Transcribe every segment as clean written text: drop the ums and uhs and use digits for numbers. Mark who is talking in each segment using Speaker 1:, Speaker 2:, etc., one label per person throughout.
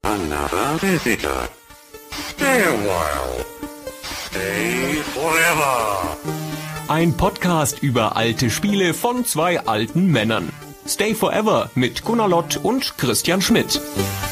Speaker 1: another visitor. Stay a while. Stay forever.
Speaker 2: Ein Podcast über alte Spiele von zwei alten Männern. Stay Forever mit Gunnar Lott und Christian Schmidt.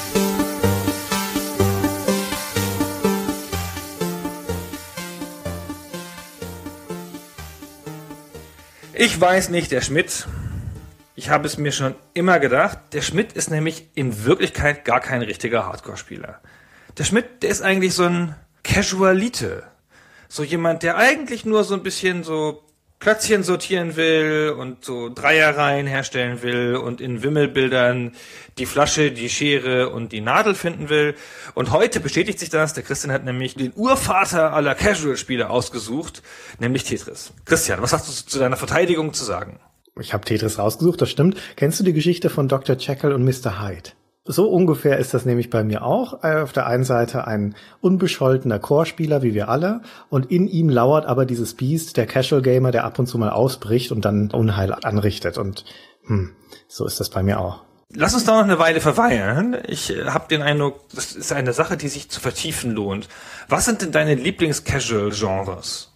Speaker 3: Ich weiß nicht, der Schmidt. Ich habe es mir schon immer gedacht. Der Schmidt ist nämlich in Wirklichkeit gar kein richtiger Hardcore-Spieler. Der Schmidt, der ist eigentlich so ein Casualite. So jemand, der eigentlich nur so ein bisschen so Klötzchen sortieren will und so Dreierreihen herstellen will und in Wimmelbildern die Flasche, die Schere und die Nadel finden will. Und heute bestätigt sich das. Der Christian hat nämlich den Urvater aller Casual-Spiele ausgesucht, nämlich Tetris. Christian, was hast du zu deiner Verteidigung zu sagen?
Speaker 4: Ich habe Tetris rausgesucht, das stimmt. Kennst du die Geschichte von Dr. Jekyll und Mr. Hyde? So ungefähr ist das nämlich bei mir auch. Auf der einen Seite ein unbescholtener Core-Spieler, wie wir alle, und in ihm lauert aber dieses Biest, der Casual-Gamer, der ab und zu mal ausbricht und dann Unheil anrichtet. Und so ist das bei mir auch.
Speaker 3: Lass uns da noch eine Weile verweilen. Ich habe den Eindruck, das ist eine Sache, die sich zu vertiefen lohnt. Was sind denn deine Lieblings-Casual-Genres?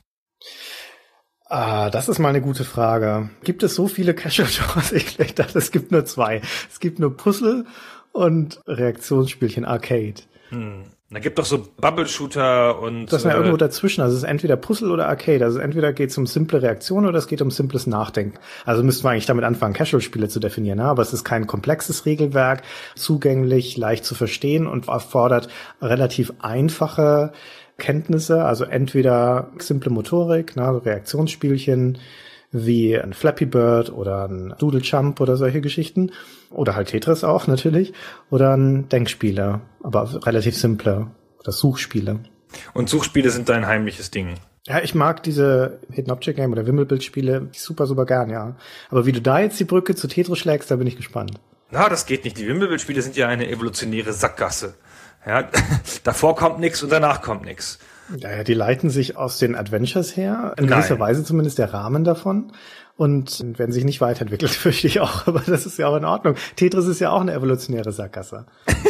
Speaker 4: Das ist mal eine gute Frage. Gibt es so viele Casual-Genres? Ich dachte, es gibt nur zwei. Es gibt nur Puzzle und Reaktionsspielchen Arcade.
Speaker 3: Da gibt doch so Bubble-Shooter und...
Speaker 4: Das ist ja irgendwo dazwischen. Also es ist entweder Puzzle oder Arcade. Also entweder geht es um simple Reaktion oder es geht um simples Nachdenken. Also müssten wir eigentlich damit anfangen, Casual-Spiele zu definieren. Ne? Aber es ist kein komplexes Regelwerk, zugänglich, leicht zu verstehen und erfordert relativ einfache Kenntnisse. Also entweder simple Motorik, ne, Reaktionsspielchen, wie ein Flappy Bird oder ein Doodle Jump oder solche Geschichten. Oder halt Tetris auch natürlich. Oder ein Denkspiele, aber relativ simple. Oder Suchspiele.
Speaker 3: Und Suchspiele sind dein heimliches Ding.
Speaker 4: Ja, ich mag diese Hidden Object Game oder Wimmelbildspiele super, super gern, ja. Aber wie du da jetzt die Brücke zu Tetris schlägst, da bin ich gespannt.
Speaker 3: Na, das geht nicht. Die Wimmelbildspiele sind ja eine evolutionäre Sackgasse. Ja, davor kommt nichts und danach kommt nichts.
Speaker 4: Ja, die leiten sich aus den Adventures her, in gewisser Weise zumindest der Rahmen davon, und werden sich nicht weiterentwickelt, fürchte ich auch, aber das ist ja auch in Ordnung. Tetris ist ja auch eine evolutionäre Sackgasse.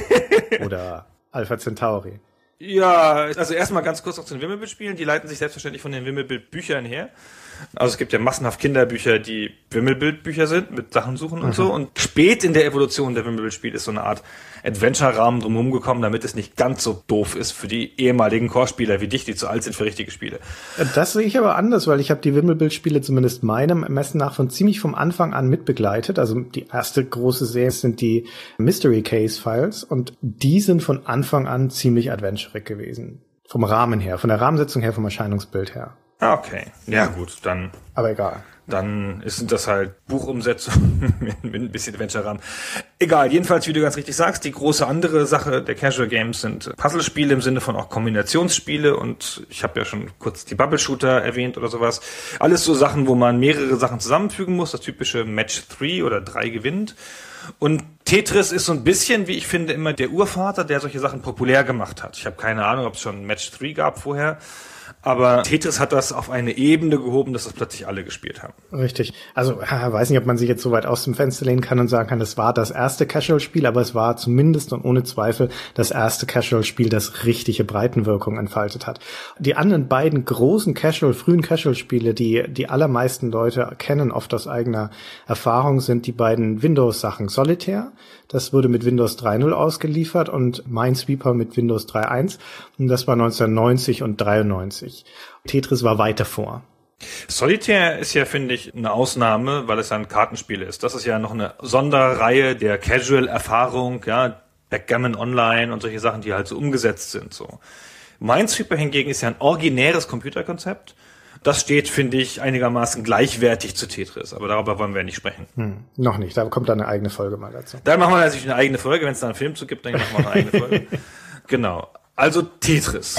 Speaker 4: Oder Alpha Centauri.
Speaker 3: Ja, also erstmal ganz kurz noch zu den Wimmelbildspielen. Die leiten sich selbstverständlich von den Wimmelbildbüchern her. Also es gibt ja massenhaft Kinderbücher, die Wimmelbildbücher sind, mit Sachen suchen und so. Und spät in der Evolution der Wimmelbildspiele ist so eine Art Adventure-Rahmen drumherum gekommen, damit es nicht ganz so doof ist für die ehemaligen Core-Spieler wie dich, die zu alt sind für richtige Spiele.
Speaker 4: Das sehe ich aber anders, weil ich habe die Wimmelbildspiele zumindest meinem Ermessen nach ziemlich vom Anfang an mitbegleitet. Also die erste große Serie sind die Mystery Case Files und die sind von Anfang an ziemlich adventurig gewesen. Vom Rahmen her, von der Rahmensetzung her, vom Erscheinungsbild her.
Speaker 3: Okay, ja gut, dann...
Speaker 4: Aber egal.
Speaker 3: Dann sind das halt Buchumsetzungen mit ein bisschen Adventure-Rahmen. Egal, jedenfalls, wie du ganz richtig sagst, die große andere Sache der Casual Games sind Puzzlespiele im Sinne von auch Kombinationsspiele, und ich habe ja schon kurz die Bubble-Shooter erwähnt oder sowas. Alles so Sachen, wo man mehrere Sachen zusammenfügen muss, das typische Match 3 oder 3 gewinnt. Und Tetris ist so ein bisschen, wie ich finde, immer der Urvater, der solche Sachen populär gemacht hat. Ich habe keine Ahnung, ob es schon Match 3 gab vorher. Aber Tetris hat das auf eine Ebene gehoben, dass das plötzlich alle gespielt haben.
Speaker 4: Richtig. Also, weiß nicht, ob man sich jetzt so weit aus dem Fenster lehnen kann und sagen kann, das war das erste Casual-Spiel, aber es war zumindest und ohne Zweifel das erste Casual-Spiel, das richtige Breitenwirkung entfaltet hat. Die anderen beiden großen frühen Casual-Spiele, die allermeisten Leute kennen, oft aus eigener Erfahrung, sind die beiden Windows-Sachen. Solitaire, das wurde mit Windows 3.0 ausgeliefert, und Minesweeper mit Windows 3.1. Und das war 1990 und 93. Tetris war weit davor.
Speaker 3: Solitaire ist ja, finde ich, eine Ausnahme, weil es ja ein Kartenspiel ist. Das ist ja noch eine Sonderreihe der Casual-Erfahrung, ja, Backgammon Online und solche Sachen, die halt so umgesetzt sind, so. Minesweeper hingegen ist ja ein originäres Computerkonzept. Das steht, finde ich, einigermaßen gleichwertig zu Tetris, aber darüber wollen wir nicht sprechen.
Speaker 4: Noch nicht, da kommt eine eigene Folge mal dazu.
Speaker 3: Dann machen wir natürlich eine eigene Folge, wenn es da einen Film zu gibt, dann machen wir eine eigene Folge. Genau. Also Tetris.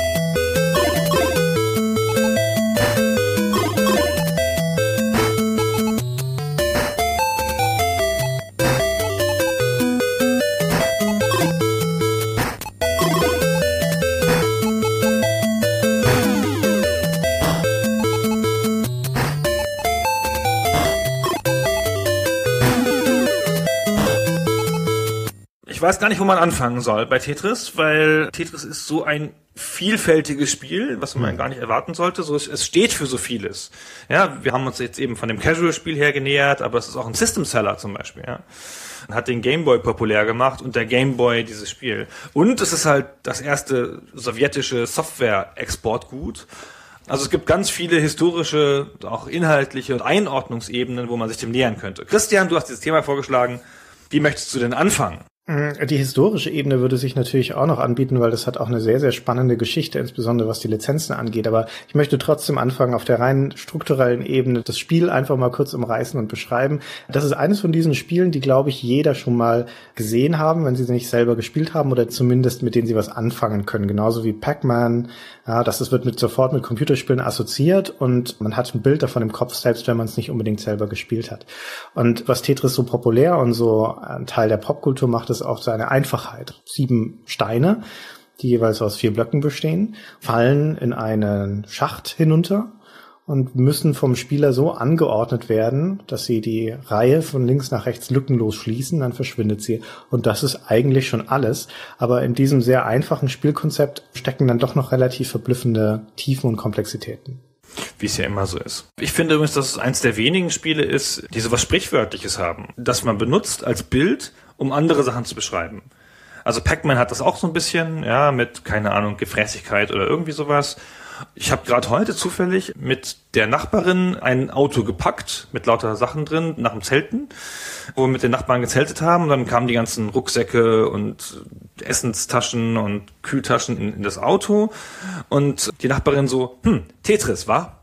Speaker 3: weiß gar nicht, wo man anfangen soll bei Tetris, weil Tetris ist so ein vielfältiges Spiel, was man gar nicht erwarten sollte. So, es steht für so vieles. Ja, wir haben uns jetzt eben von dem Casual-Spiel her genähert, aber es ist auch ein System-Seller zum Beispiel, ja. Hat den Gameboy populär gemacht und der Gameboy dieses Spiel. Und es ist halt das erste sowjetische Software-Exportgut. Also es gibt ganz viele historische, auch inhaltliche und Einordnungsebenen, wo man sich dem nähern könnte. Christian, du hast dieses Thema vorgeschlagen. Wie möchtest du denn anfangen?
Speaker 4: Die historische Ebene würde sich natürlich auch noch anbieten, weil das hat auch eine sehr, sehr spannende Geschichte, insbesondere was die Lizenzen angeht. Aber ich möchte trotzdem anfangen, auf der rein strukturellen Ebene das Spiel einfach mal kurz umreißen und beschreiben. Das ist eines von diesen Spielen, die, glaube ich, jeder schon mal gesehen haben, wenn sie nicht selber gespielt haben oder zumindest mit denen sie was anfangen können. Genauso wie Pac-Man. Ja, das wird sofort mit Computerspielen assoziiert und man hat ein Bild davon im Kopf, selbst wenn man es nicht unbedingt selber gespielt hat. Und was Tetris so populär und so ein Teil der Popkultur macht, ist auch seine Einfachheit. 7 Steine, die jeweils aus 4 Blöcken bestehen, fallen in einen Schacht hinunter und müssen vom Spieler so angeordnet werden, dass sie die Reihe von links nach rechts lückenlos schließen, dann verschwindet sie. Und das ist eigentlich schon alles. Aber in diesem sehr einfachen Spielkonzept stecken dann doch noch relativ verblüffende Tiefen und Komplexitäten.
Speaker 3: Wie es ja immer so ist. Ich finde übrigens, dass es eins der wenigen Spiele ist, die so was Sprichwörtliches haben, das man benutzt als Bild, um andere Sachen zu beschreiben. Also Pac-Man hat das auch so ein bisschen, ja, mit, keine Ahnung, Gefräßigkeit oder irgendwie sowas. Ich habe gerade heute zufällig mit der Nachbarin ein Auto gepackt, mit lauter Sachen drin, nach dem Zelten, wo wir mit den Nachbarn gezeltet haben. Und dann kamen die ganzen Rucksäcke und Essenstaschen und Kühltaschen in das Auto. Und die Nachbarin so, Tetris, wa?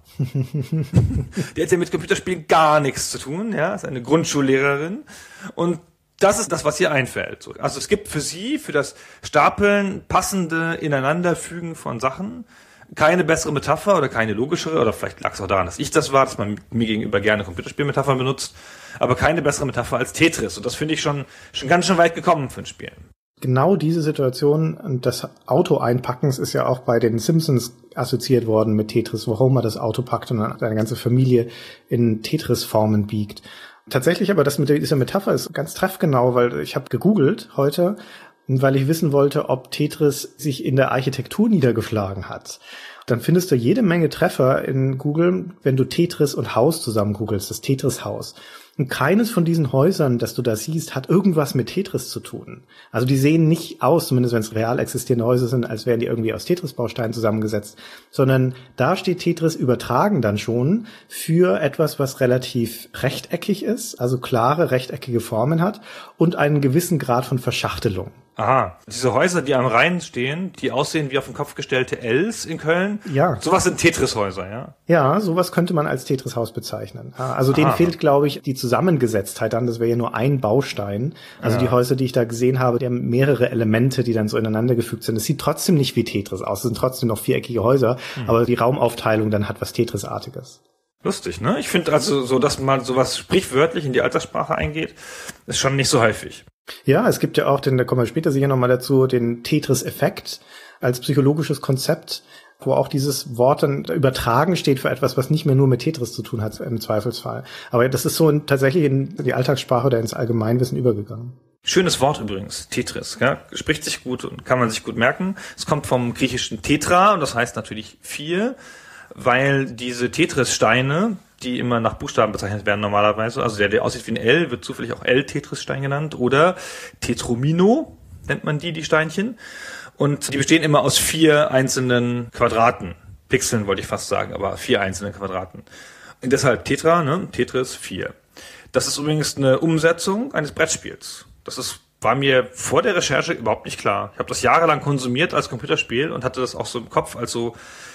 Speaker 3: Die hat ja mit Computerspielen gar nichts zu tun, ja, ist eine Grundschullehrerin. Und das ist das, was ihr einfällt. Also es gibt für sie, für das Stapeln, passende Ineinanderfügen von Sachen, keine bessere Metapher oder keine logischere, oder vielleicht lag es auch daran, dass ich das war, dass man mir gegenüber gerne Computerspielmetaphern benutzt, aber keine bessere Metapher als Tetris. Und das finde ich schon ganz schön weit gekommen für ein Spiel.
Speaker 4: Genau diese Situation des Auto-Einpackens ist ja auch bei den Simpsons assoziiert worden mit Tetris, wo Homer das Auto packt und dann seine ganze Familie in Tetris-Formen biegt. Tatsächlich aber das mit dieser Metapher ist ganz treffgenau, weil ich habe gegoogelt heute, weil ich wissen wollte, ob Tetris sich in der Architektur niedergeschlagen hat. Dann findest du jede Menge Treffer in Google, wenn du Tetris und Haus zusammen googelst, das Tetris-Haus. Und keines von diesen Häusern, das du da siehst, hat irgendwas mit Tetris zu tun. Also die sehen nicht aus, zumindest wenn es real existierende Häuser sind, als wären die irgendwie aus Tetris-Bausteinen zusammengesetzt, sondern da steht Tetris übertragen dann schon für etwas, was relativ rechteckig ist, also klare rechteckige Formen hat und einen gewissen Grad von Verschachtelung.
Speaker 3: Aha, diese Häuser, die am Rhein stehen, die aussehen wie auf den Kopf gestellte Ls in Köln,
Speaker 4: ja.
Speaker 3: Sowas sind Tetris-Häuser, ja?
Speaker 4: Ja, sowas könnte man als Tetris-Haus bezeichnen. Also denen fehlt, glaube ich, die Zusammengesetztheit dann, das wäre ja nur ein Baustein. Also die Häuser, die ich da gesehen habe, die haben mehrere Elemente, die dann so ineinander gefügt sind. Es sieht trotzdem nicht wie Tetris aus, es sind trotzdem noch viereckige Häuser, aber die Raumaufteilung dann hat was Tetris-artiges.
Speaker 3: Lustig, ne? Ich finde also so, dass mal sowas sprichwörtlich in die Alltagssprache eingeht, ist schon nicht so häufig.
Speaker 4: Ja, es gibt ja auch, da kommen wir später sicher nochmal dazu, den Tetris-Effekt als psychologisches Konzept, wo auch dieses Wort dann übertragen steht für etwas, was nicht mehr nur mit Tetris zu tun hat im Zweifelsfall. Aber das ist so tatsächlich in die Alltagssprache oder ins Allgemeinwissen übergegangen.
Speaker 3: Schönes Wort übrigens, Tetris, ja? Spricht sich gut und kann man sich gut merken. Es kommt vom griechischen Tetra und das heißt natürlich 4, weil diese Tetris-Steine, die immer nach Buchstaben bezeichnet werden normalerweise, also der aussieht wie ein L, wird zufällig auch L-Tetris-Stein genannt oder Tetromino nennt man die Steinchen. Und die bestehen immer aus 4 einzelnen Quadraten. Pixeln wollte ich fast sagen, aber 4 einzelne Quadraten. Und deshalb Tetra, ne? Tetris 4. Das ist übrigens eine Umsetzung eines Brettspiels. War mir vor der Recherche überhaupt nicht klar. Ich habe das jahrelang konsumiert als Computerspiel und hatte das auch so im Kopf als so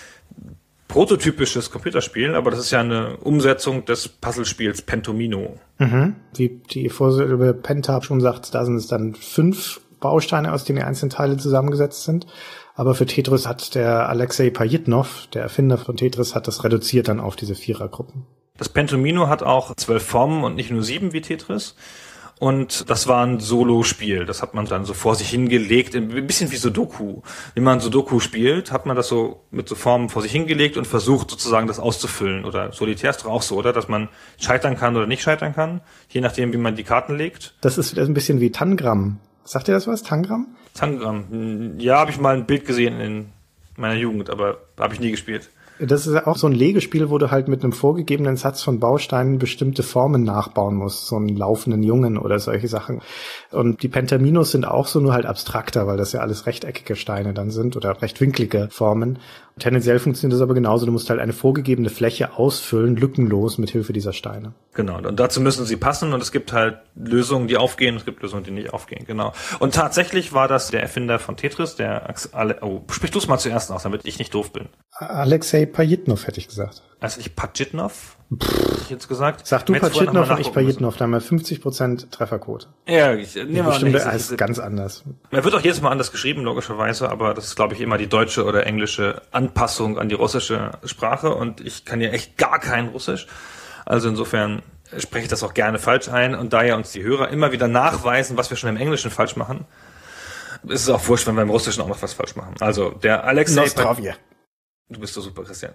Speaker 3: prototypisches Computerspiel, aber das ist ja eine Umsetzung des Puzzlespiels Pentomino.
Speaker 4: Wie die Vorsilbe Penta schon sagt, da sind es dann 5 Bausteine, aus denen die einzelnen Teile zusammengesetzt sind. Aber für Tetris hat der Alexei Pajitnov, der Erfinder von Tetris, hat das reduziert dann auf diese 4er-Gruppen.
Speaker 3: Das Pentomino hat auch 12 Formen und nicht nur 7 wie Tetris. Und das war ein Solo-Spiel. Das hat man dann so vor sich hingelegt, ein bisschen wie Sudoku. Wenn man Sudoku spielt, hat man das so mit so Formen vor sich hingelegt und versucht sozusagen das auszufüllen. Oder Solitär ist doch auch so, oder? Dass man scheitern kann oder nicht scheitern kann, je nachdem, wie man die Karten legt.
Speaker 4: Das ist ein bisschen wie Tangram. Sagt ihr das was? Tangram?
Speaker 3: Tangram. Ja, habe ich mal ein Bild gesehen in meiner Jugend, aber habe ich nie gespielt.
Speaker 4: Das ist auch so ein Legespiel, wo du halt mit einem vorgegebenen Satz von Bausteinen bestimmte Formen nachbauen musst, so einen laufenden Jungen oder solche Sachen. Und die Pentaminos sind auch so, nur halt abstrakter, weil das ja alles rechteckige Steine dann sind oder rechtwinklige Formen. Tendenziell funktioniert das aber genauso. Du musst halt eine vorgegebene Fläche ausfüllen, lückenlos mit Hilfe dieser Steine.
Speaker 3: Genau, und dazu müssen sie passen und es gibt halt Lösungen, die aufgehen, es gibt Lösungen, die nicht aufgehen, genau. Und tatsächlich war das der Erfinder von Tetris, sprich du es mal zuerst aus, damit ich nicht doof bin.
Speaker 4: Alexei Pajitnov, hätte ich gesagt.
Speaker 3: Also nicht Pajitnov, hätte ich jetzt gesagt.
Speaker 4: Sag du Pajitnov und ich Pajitnov, da haben wir 50% Trefferquote.
Speaker 3: Ja, ich nehme mal
Speaker 4: bestimmt ist ganz anders.
Speaker 3: Er wird auch jedes Mal anders geschrieben, logischerweise, aber das ist, glaube ich, immer die deutsche oder englische Anpassung an die russische Sprache und ich kann ja echt gar kein Russisch. Also insofern spreche ich das auch gerne falsch ein und da ja uns die Hörer immer wieder nachweisen, was wir schon im Englischen falsch machen, ist es auch wurscht, wenn wir im Russischen auch noch was falsch machen. Also der Alexei... Du bist so super, Christian.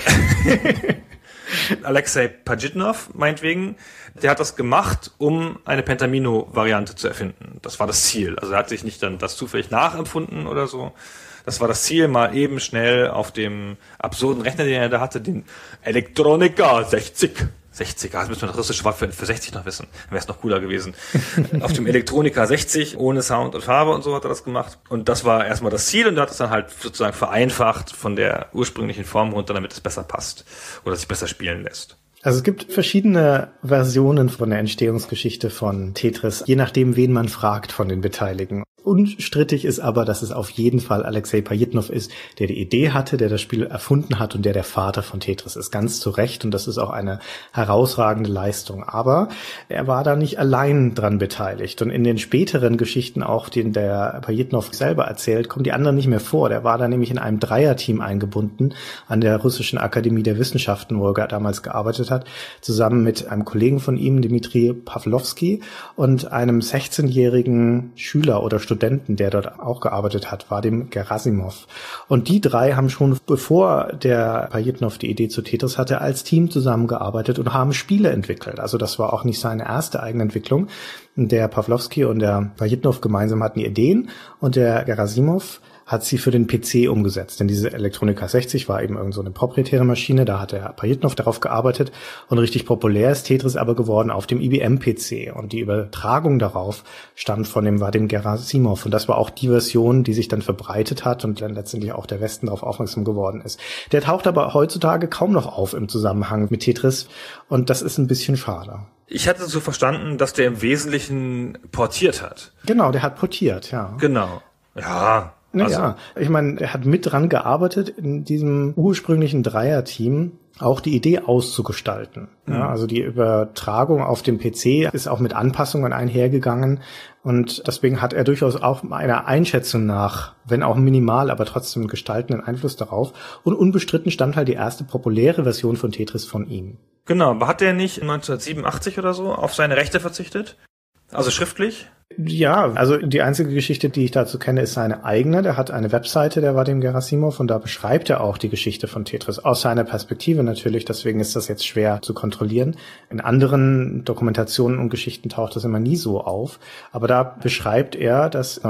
Speaker 3: Alexei Pajitnov, meinetwegen, der hat das gemacht, um eine Pentamino-Variante zu erfinden. Das war das Ziel. Also er hat sich nicht dann das zufällig nachempfunden oder so. Das war das Ziel, mal eben schnell auf dem absurden Rechner, den er da hatte, den Elektronika 60. 60, das müssen wir das russische Wort für 60 noch wissen. Dann wäre es noch cooler gewesen. Auf dem Elektronika 60, ohne Sound und Farbe und so hat er das gemacht. Und das war erstmal das Ziel und er hat es dann halt sozusagen vereinfacht von der ursprünglichen Form runter, damit es besser passt oder sich besser spielen lässt.
Speaker 4: Also es gibt verschiedene Versionen von der Entstehungsgeschichte von Tetris, je nachdem, wen man fragt von den Beteiligten. Unstrittig ist aber, dass es auf jeden Fall Alexei Pajitnov ist, der die Idee hatte, der das Spiel erfunden hat und der Vater von Tetris ist. Ganz zu Recht und das ist auch eine herausragende Leistung. Aber er war da nicht allein dran beteiligt. Und in den späteren Geschichten, auch den der Pajitnov selber erzählt, kommen die anderen nicht mehr vor. Der war da nämlich in einem Dreierteam eingebunden an der Russischen Akademie der Wissenschaften, wo er damals gearbeitet hat, zusammen mit einem Kollegen von ihm, Dmitri Pawlowski, und einem 16-jährigen Schüler oder Studenten, der dort auch gearbeitet hat, war dem Gerasimov. Und die drei haben schon, bevor der Pajitnov die Idee zu Tetris hatte, als Team zusammengearbeitet und haben Spiele entwickelt. Also das war auch nicht seine erste eigene Entwicklung. Der Pawlowski und der Pajitnov gemeinsam hatten Ideen und der Gerasimov hat sie für den PC umgesetzt. Denn diese Elektronika 60 war eben irgend so eine proprietäre Maschine, da hat der Pajitnov darauf gearbeitet und richtig populär ist Tetris aber geworden auf dem IBM-PC und die Übertragung darauf stammt von dem Vadim Gerasimov und das war auch die Version, die sich dann verbreitet hat und dann letztendlich auch der Westen darauf aufmerksam geworden ist. Der taucht aber heutzutage kaum noch auf im Zusammenhang mit Tetris und das ist ein bisschen schade.
Speaker 3: Ich hatte so verstanden, dass der im Wesentlichen portiert hat.
Speaker 4: Genau, der hat portiert, ja.
Speaker 3: Genau, ja.
Speaker 4: Naja, ich meine, er hat mit dran gearbeitet, in diesem ursprünglichen Dreierteam auch die Idee auszugestalten. Ja, also die Übertragung auf dem PC ist auch mit Anpassungen einhergegangen und deswegen hat er durchaus auch einer Einschätzung nach, wenn auch minimal, aber trotzdem gestaltenden Einfluss darauf. Und unbestritten stand halt die erste populäre Version von Tetris von ihm.
Speaker 3: Genau, aber hat der nicht 1987 oder so auf seine Rechte verzichtet? Also schriftlich?
Speaker 4: Ja, also die einzige Geschichte, die ich dazu kenne, ist seine eigene. Der hat eine Webseite, der Vadim Gerasimov, und da beschreibt er auch die Geschichte von Tetris. Aus seiner Perspektive natürlich, deswegen ist das jetzt schwer zu kontrollieren. In anderen Dokumentationen und Geschichten taucht das immer nie so auf. Aber da beschreibt er, dass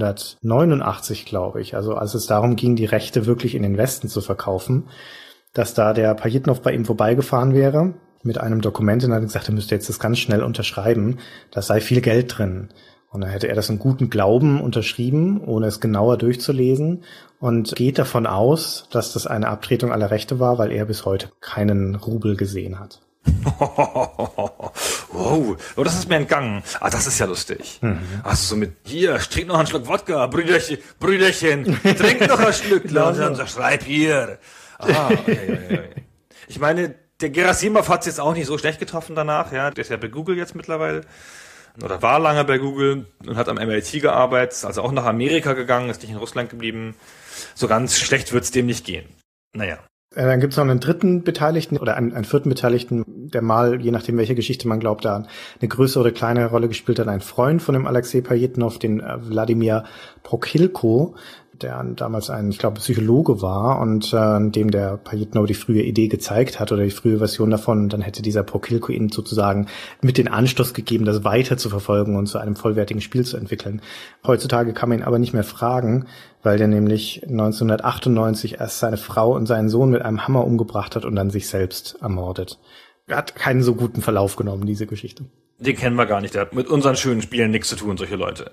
Speaker 4: 1989, glaube ich, also als es darum ging, die Rechte wirklich in den Westen zu verkaufen, dass da der Pajitnov bei ihm vorbeigefahren wäre mit einem Dokument und hat gesagt, er müsste jetzt das ganz schnell unterschreiben, da sei viel Geld drin. Und dann hätte er das in gutem Glauben unterschrieben, ohne es genauer durchzulesen und geht davon aus, dass das eine Abtretung aller Rechte war, weil er bis heute keinen Rubel gesehen hat.
Speaker 3: Wow, oh, das ist mir entgangen. Ah, das ist ja lustig. Also so mit, hier, trink noch einen Schluck Wodka, Brüderchen, trink noch ein Stück, und dann schreib hier. Ah, okay. Ich meine, der Gerasimov hat es jetzt auch nicht so schlecht getroffen danach, ja. Der ist ja bei Google jetzt mittlerweile. Oder war lange bei Google und hat am MIT gearbeitet, ist also auch nach Amerika gegangen, ist nicht in Russland geblieben. So ganz schlecht wird's dem nicht gehen. Naja.
Speaker 4: Dann gibt's noch einen dritten Beteiligten oder einen vierten Beteiligten, der mal, je nachdem welche Geschichte man glaubt, da eine größere oder kleinere Rolle gespielt hat. Ein Freund von dem Alexei Pajitnov, den Wladimir Prokhilko, der damals ich glaube, Psychologe war und dem der Pajitnov die frühe Idee gezeigt hat oder die frühe Version davon, dann hätte dieser Prokilko ihn sozusagen mit den Anstoß gegeben, das weiter zu verfolgen und zu einem vollwertigen Spiel zu entwickeln. Heutzutage kann man ihn aber nicht mehr fragen, weil der nämlich 1998 erst seine Frau und seinen Sohn mit einem Hammer umgebracht hat und dann sich selbst ermordet. Er hat keinen so guten Verlauf genommen, diese Geschichte.
Speaker 3: Den kennen wir gar nicht. Der hat mit unseren schönen Spielen nichts zu tun, solche Leute.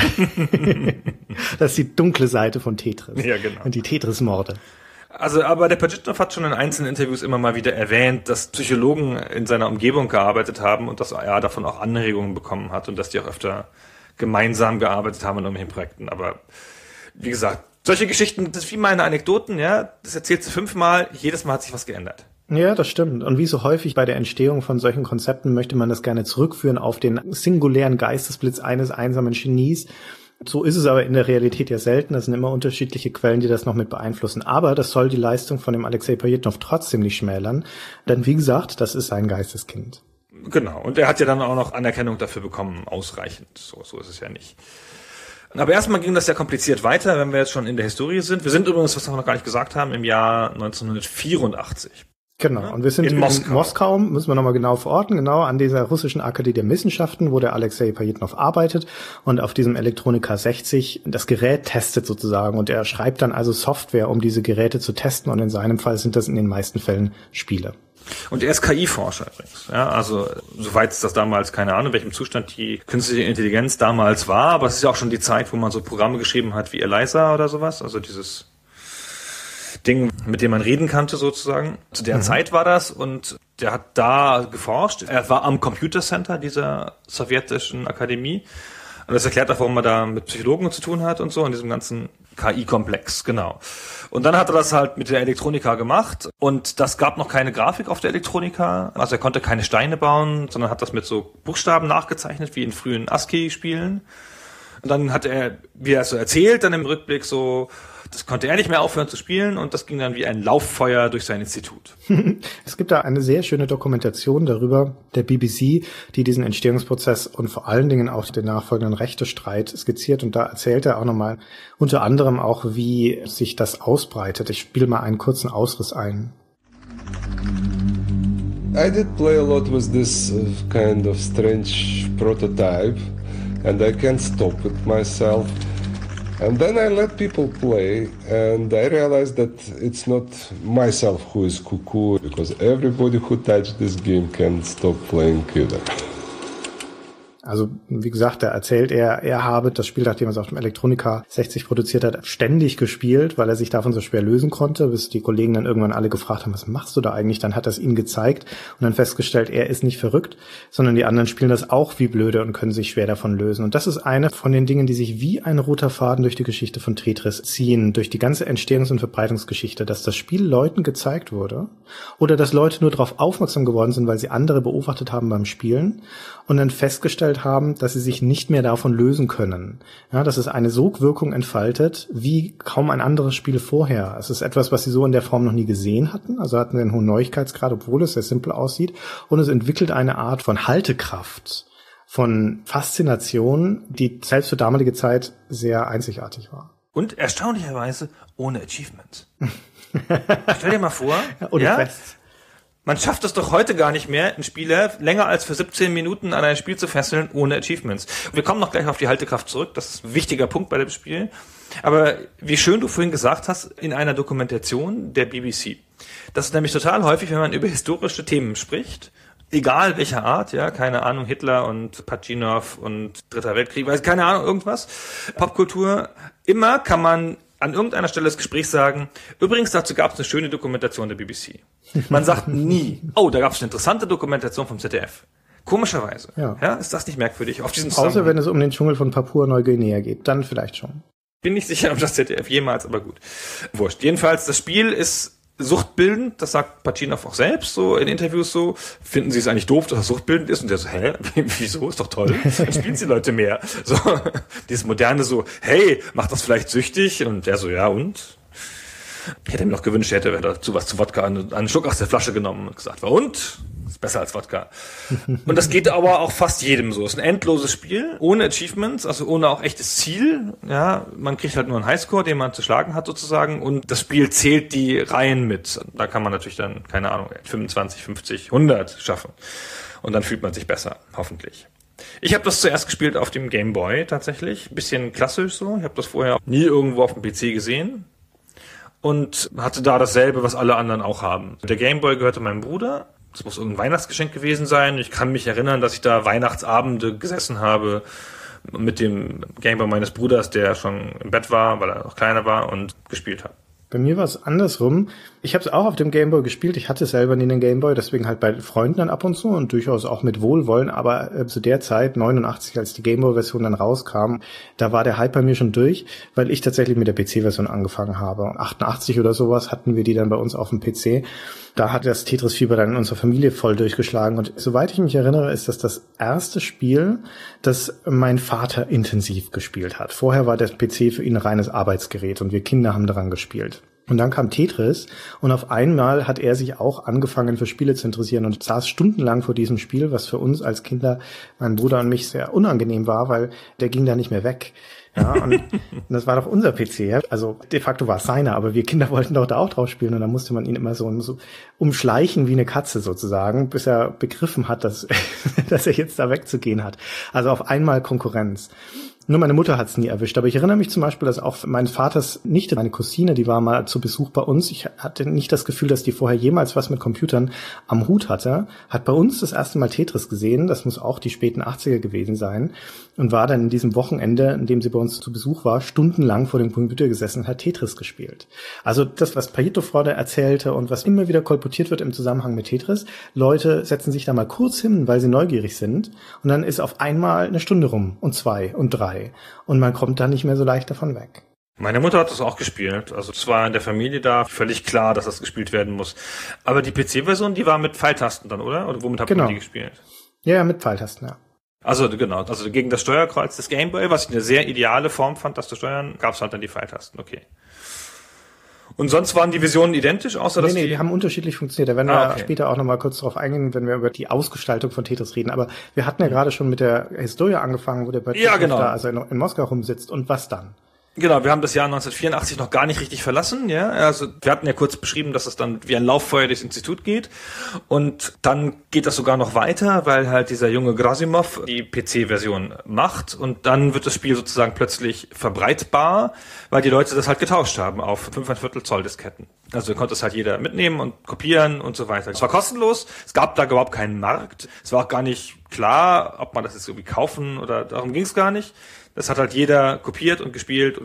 Speaker 4: Das ist die dunkle Seite von Tetris.
Speaker 3: Ja, genau.
Speaker 4: Und die Tetris-Morde.
Speaker 3: Also, aber der Pajitnov hat schon in einzelnen Interviews immer mal wieder erwähnt, dass Psychologen in seiner Umgebung gearbeitet haben und dass er davon auch Anregungen bekommen hat und dass die auch öfter gemeinsam gearbeitet haben an irgendwelchen Projekten. Aber wie gesagt, solche Geschichten, das ist wie meine Anekdoten, ja, das erzählst du 5-mal, jedes Mal hat sich was geändert.
Speaker 4: Ja, das stimmt. Und wie so häufig bei der Entstehung von solchen Konzepten möchte man das gerne zurückführen auf den singulären Geistesblitz eines einsamen Genies. So ist es aber in der Realität ja selten. Das sind immer unterschiedliche Quellen, die das noch mit beeinflussen. Aber das soll die Leistung von dem Alexei Pajitnov trotzdem nicht schmälern. Denn wie gesagt, das ist ein Geisteskind.
Speaker 3: Genau. Und er hat ja dann auch noch Anerkennung dafür bekommen, ausreichend. So ist es ja nicht. Aber erstmal ging das ja kompliziert weiter, wenn wir jetzt schon in der Historie sind. Wir sind übrigens, was wir noch gar nicht gesagt haben, im Jahr 1984.
Speaker 4: Genau, und wir sind in Moskau, müssen wir nochmal genau verorten, genau an dieser russischen Akademie der Wissenschaften, wo der Alexei Pajitnov arbeitet und auf diesem Elektronika 60 das Gerät testet sozusagen. Und er schreibt dann also Software, um diese Geräte zu testen, und in seinem Fall sind das in den meisten Fällen Spiele.
Speaker 3: Und er ist KI-Forscher übrigens. Ja, also soweit ist das damals, keine Ahnung, in welchem Zustand die künstliche Intelligenz damals war, aber es ist ja auch schon die Zeit, wo man so Programme geschrieben hat wie Eliza oder sowas, also dieses Ding, mit dem man reden kannte sozusagen. Zu der Zeit war das, und der hat da geforscht. Er war am Computer Center dieser sowjetischen Akademie. Und das erklärt auch, warum man da mit Psychologen zu tun hat und so, in diesem ganzen KI-Komplex, genau. Und dann hat er das halt mit der Elektronika gemacht, und das gab noch keine Grafik auf der Elektronika. Also er konnte keine Steine bauen, sondern hat das mit so Buchstaben nachgezeichnet, wie in frühen ASCII-Spielen. Und dann hat er, wie er es so erzählt, dann im Rückblick so, das konnte er nicht mehr aufhören zu spielen, und das ging dann wie ein Lauffeuer durch sein Institut.
Speaker 4: Es gibt da eine sehr schöne Dokumentation darüber, der BBC, die diesen Entstehungsprozess und vor allen Dingen auch den nachfolgenden Rechtestreit skizziert, und da erzählt er auch nochmal unter anderem auch, wie sich das ausbreitet. Ich spiele mal einen kurzen Ausriss ein.
Speaker 5: I did play a lot with this kind of strange prototype, and I can't stop it myself. And then I let people play, and I realized that it's not myself who is cuckoo, because everybody who touched this game can't stop playing either.
Speaker 4: Also, wie gesagt, da erzählt er habe das Spiel, nachdem er es auf dem Elektronika 60 produziert hat, ständig gespielt, weil er sich davon so schwer lösen konnte, bis die Kollegen dann irgendwann alle gefragt haben, was machst du da eigentlich? Dann hat er es ihm gezeigt und dann festgestellt, er ist nicht verrückt, sondern die anderen spielen das auch wie blöde und können sich schwer davon lösen. Und das ist eine von den Dingen, die sich wie ein roter Faden durch die Geschichte von Tetris ziehen, durch die ganze Entstehungs- und Verbreitungsgeschichte, dass das Spiel Leuten gezeigt wurde oder dass Leute nur darauf aufmerksam geworden sind, weil sie andere beobachtet haben beim Spielen und dann festgestellt haben, dass sie sich nicht mehr davon lösen können. Ja, dass es eine Sogwirkung entfaltet, wie kaum ein anderes Spiel vorher. Es ist etwas, was sie so in der Form noch nie gesehen hatten, also hatten einen hohen Neuigkeitsgrad, obwohl es sehr simpel aussieht, und es entwickelt eine Art von Haltekraft, von Faszination, die selbst für damalige Zeit sehr einzigartig war.
Speaker 3: Und erstaunlicherweise ohne Achievements. Stell dir mal vor, man schafft es doch heute gar nicht mehr, einen Spieler länger als für 17 Minuten an ein Spiel zu fesseln ohne Achievements. Wir kommen noch gleich auf die Haltekraft zurück, das ist ein wichtiger Punkt bei dem Spiel. Aber wie schön du vorhin gesagt hast, in einer Dokumentation der BBC. Das ist nämlich total häufig, wenn man über historische Themen spricht, egal welcher Art, ja, keine Ahnung, Hitler und Pajitnov und Dritter Weltkrieg, weiß keine Ahnung, irgendwas, Popkultur, immer kann man an irgendeiner Stelle des Gesprächs sagen, übrigens dazu gab es eine schöne Dokumentation der BBC. Man sagt nie, oh, da gab es eine interessante Dokumentation vom ZDF. Komischerweise. Ja, ist das nicht merkwürdig? Auf diesen
Speaker 4: Außer wenn es um den Dschungel von Papua-Neuguinea geht, dann vielleicht schon.
Speaker 3: Bin nicht sicher, ob das ZDF jemals, aber gut. Wurscht. Jedenfalls, das Spiel ist suchtbildend, das sagt Pajitnov auch selbst, so in Interviews so, finden sie es eigentlich doof, dass das suchtbildend ist, und der so, wieso, ist doch toll, dann spielen die Leute mehr. So, dieses moderne so, hey, macht das vielleicht süchtig, und der so, ja, und? Ich hätte mir noch gewünscht, er hätte dazu was zu Wodka, einen Schluck aus der Flasche genommen und gesagt, und? Ist besser als Wodka. Und das geht aber auch fast jedem so. Es ist ein endloses Spiel, ohne Achievements, also ohne auch echtes Ziel. Ja, man kriegt halt nur einen Highscore, den man zu schlagen hat sozusagen, und das Spiel zählt die Reihen mit. Da kann man natürlich dann, keine Ahnung, 25, 50, 100 schaffen. Und dann fühlt man sich besser, hoffentlich. Ich habe das zuerst gespielt auf dem Game Boy tatsächlich. Bisschen klassisch so. Ich habe das vorher nie irgendwo auf dem PC gesehen. Und hatte da dasselbe, was alle anderen auch haben. Der Game Boy gehörte meinem Bruder. Das muss irgendein Weihnachtsgeschenk gewesen sein. Ich kann mich erinnern, dass ich da Weihnachtsabende gesessen habe mit dem Game Boy meines Bruders, der schon im Bett war, weil er noch kleiner war, und gespielt habe.
Speaker 4: Bei mir war es andersrum. Ich habe es auch auf dem Gameboy gespielt. Ich hatte selber nie einen Gameboy, deswegen halt bei Freunden dann ab und zu und durchaus auch mit Wohlwollen. Aber zu der Zeit, 89, als die Gameboy-Version dann rauskam, da war der Hype bei mir schon durch, weil ich tatsächlich mit der PC-Version angefangen habe. 88 oder sowas hatten wir die dann bei uns auf dem PC. Da hat das Tetris-Fieber dann in unserer Familie voll durchgeschlagen. Und soweit ich mich erinnere, ist das erste Spiel, das mein Vater intensiv gespielt hat. Vorher war der PC für ihn ein reines Arbeitsgerät und wir Kinder haben daran gespielt. Und dann kam Tetris und auf einmal hat er sich auch angefangen für Spiele zu interessieren und saß stundenlang vor diesem Spiel, was für uns als Kinder, mein Bruder und mich, sehr unangenehm war, weil der ging da nicht mehr weg. Ja, und das war doch unser PC. Ja? Also de facto war es seiner, aber wir Kinder wollten doch da auch drauf spielen und dann musste man ihn immer so umschleichen wie eine Katze sozusagen, bis er begriffen hat, dass er jetzt da wegzugehen hat. Also auf einmal Konkurrenz. Nur meine Mutter hat es nie erwischt. Aber ich erinnere mich zum Beispiel, dass auch meines Vaters Nichte, meine Cousine, die war mal zu Besuch bei uns. Ich hatte nicht das Gefühl, dass die vorher jemals was mit Computern am Hut hatte. Hat bei uns das erste Mal Tetris gesehen. Das muss auch die späten 80er gewesen sein. Und war dann in diesem Wochenende, in dem sie bei uns zu Besuch war, stundenlang vor dem Computer gesessen und hat Tetris gespielt. Also das, was Payito Frode erzählte und was immer wieder kolportiert wird im Zusammenhang mit Tetris. Leute setzen sich da mal kurz hin, weil sie neugierig sind. Und dann ist auf einmal eine Stunde rum und 2 und 3. Und man kommt dann nicht mehr so leicht davon weg.
Speaker 3: Meine Mutter hat das auch gespielt. Also es war in der Familie da völlig klar, dass das gespielt werden muss. Aber die PC-Version, die war mit Pfeiltasten dann, oder? Oder womit habt ihr die gespielt?
Speaker 4: Ja, mit Pfeiltasten, ja.
Speaker 3: Also genau, also gegen das Steuerkreuz des Gameboy, was ich eine sehr ideale Form fand, das zu steuern, gab es halt dann die Pfeiltasten, okay. Und sonst waren die Versionen identisch, außer dass
Speaker 4: die haben unterschiedlich funktioniert. Da werden wir später auch nochmal kurz drauf eingehen, wenn wir über die Ausgestaltung von Tetris reden. Aber wir hatten ja gerade schon mit der Historie angefangen, wo der da also in Moskau rumsitzt. Und was dann?
Speaker 3: Genau, wir haben das Jahr 1984 noch gar nicht richtig verlassen, ja. Also wir hatten ja kurz beschrieben, dass es dann wie ein Lauffeuer durchs Institut geht. Und dann geht das sogar noch weiter, weil halt dieser junge Grasimov die PC-Version macht. Und dann wird das Spiel sozusagen plötzlich verbreitbar, weil die Leute das halt getauscht haben auf 5,25 Zoll Disketten. Also konnte es halt jeder mitnehmen und kopieren und so weiter. Es war kostenlos, es gab da überhaupt keinen Markt. Es war auch gar nicht klar, ob man das jetzt irgendwie kaufen oder darum ging es gar nicht. Das hat halt jeder kopiert und gespielt,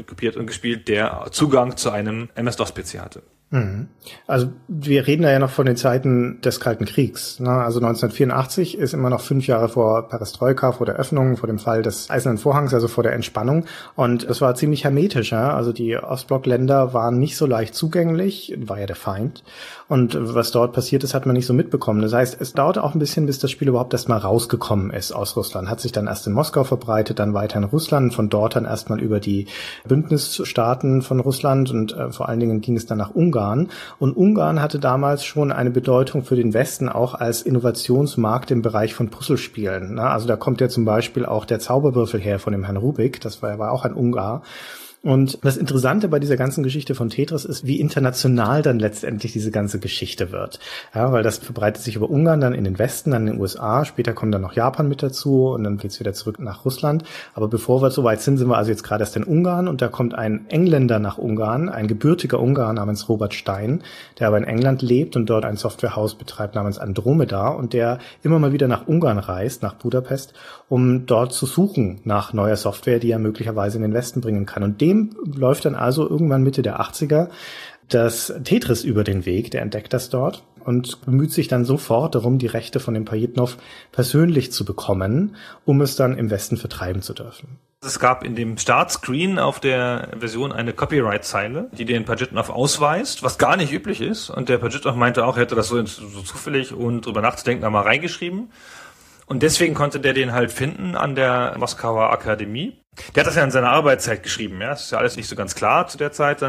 Speaker 3: der Zugang zu einem MS-DOS-PC hatte.
Speaker 4: Also wir reden da ja noch von den Zeiten des Kalten Kriegs. Also 1984 ist immer noch 5 Jahre vor Perestroika, vor der Öffnung, vor dem Fall des Eisernen Vorhangs, also vor der Entspannung. Und es war ziemlich hermetisch. Ja? Also die Ostblockländer waren nicht so leicht zugänglich, war ja der Feind. Und was dort passiert ist, hat man nicht so mitbekommen. Das heißt, es dauerte auch ein bisschen, bis das Spiel überhaupt erstmal rausgekommen ist aus Russland. Hat sich dann erst in Moskau verbreitet, dann weiter in Russland, von dort dann erstmal über die Bündnisstaaten von Russland und vor allen Dingen ging es dann nach Ungarn. Und Ungarn hatte damals schon eine Bedeutung für den Westen auch als Innovationsmarkt im Bereich von Puzzlespielen. Also da kommt ja zum Beispiel auch der Zauberwürfel her von dem Herrn Rubik, das war auch ein Ungar. Und das Interessante bei dieser ganzen Geschichte von Tetris ist, wie international dann letztendlich diese ganze Geschichte wird. Ja, weil das verbreitet sich über Ungarn dann in den Westen, dann in den USA, später kommt dann noch Japan mit dazu und dann geht's wieder zurück nach Russland. Aber bevor wir so weit sind wir also jetzt gerade erst in Ungarn und da kommt ein Engländer nach Ungarn, ein gebürtiger Ungar namens Robert Stein, der aber in England lebt und dort ein Softwarehaus betreibt namens Andromeda und der immer mal wieder nach Ungarn reist, nach Budapest, um dort zu suchen nach neuer Software, die er möglicherweise in den Westen bringen kann. Und dem läuft dann also irgendwann Mitte der 80er das Tetris über den Weg, der entdeckt das dort und bemüht sich dann sofort darum, die Rechte von dem Pajitnov persönlich zu bekommen, um es dann im Westen vertreiben zu dürfen.
Speaker 3: Es gab in dem Startscreen auf der Version eine Copyright-Zeile, die den Pajitnov ausweist, was gar nicht üblich ist. Und der Pajitnov meinte auch, er hätte das so zufällig und drüber nachzudenken einmal reingeschrieben. Und deswegen konnte der den halt finden an der Moskauer Akademie. Der hat das ja in seiner Arbeitszeit geschrieben, ja. Das ist ja alles nicht so ganz klar zu der Zeit dann.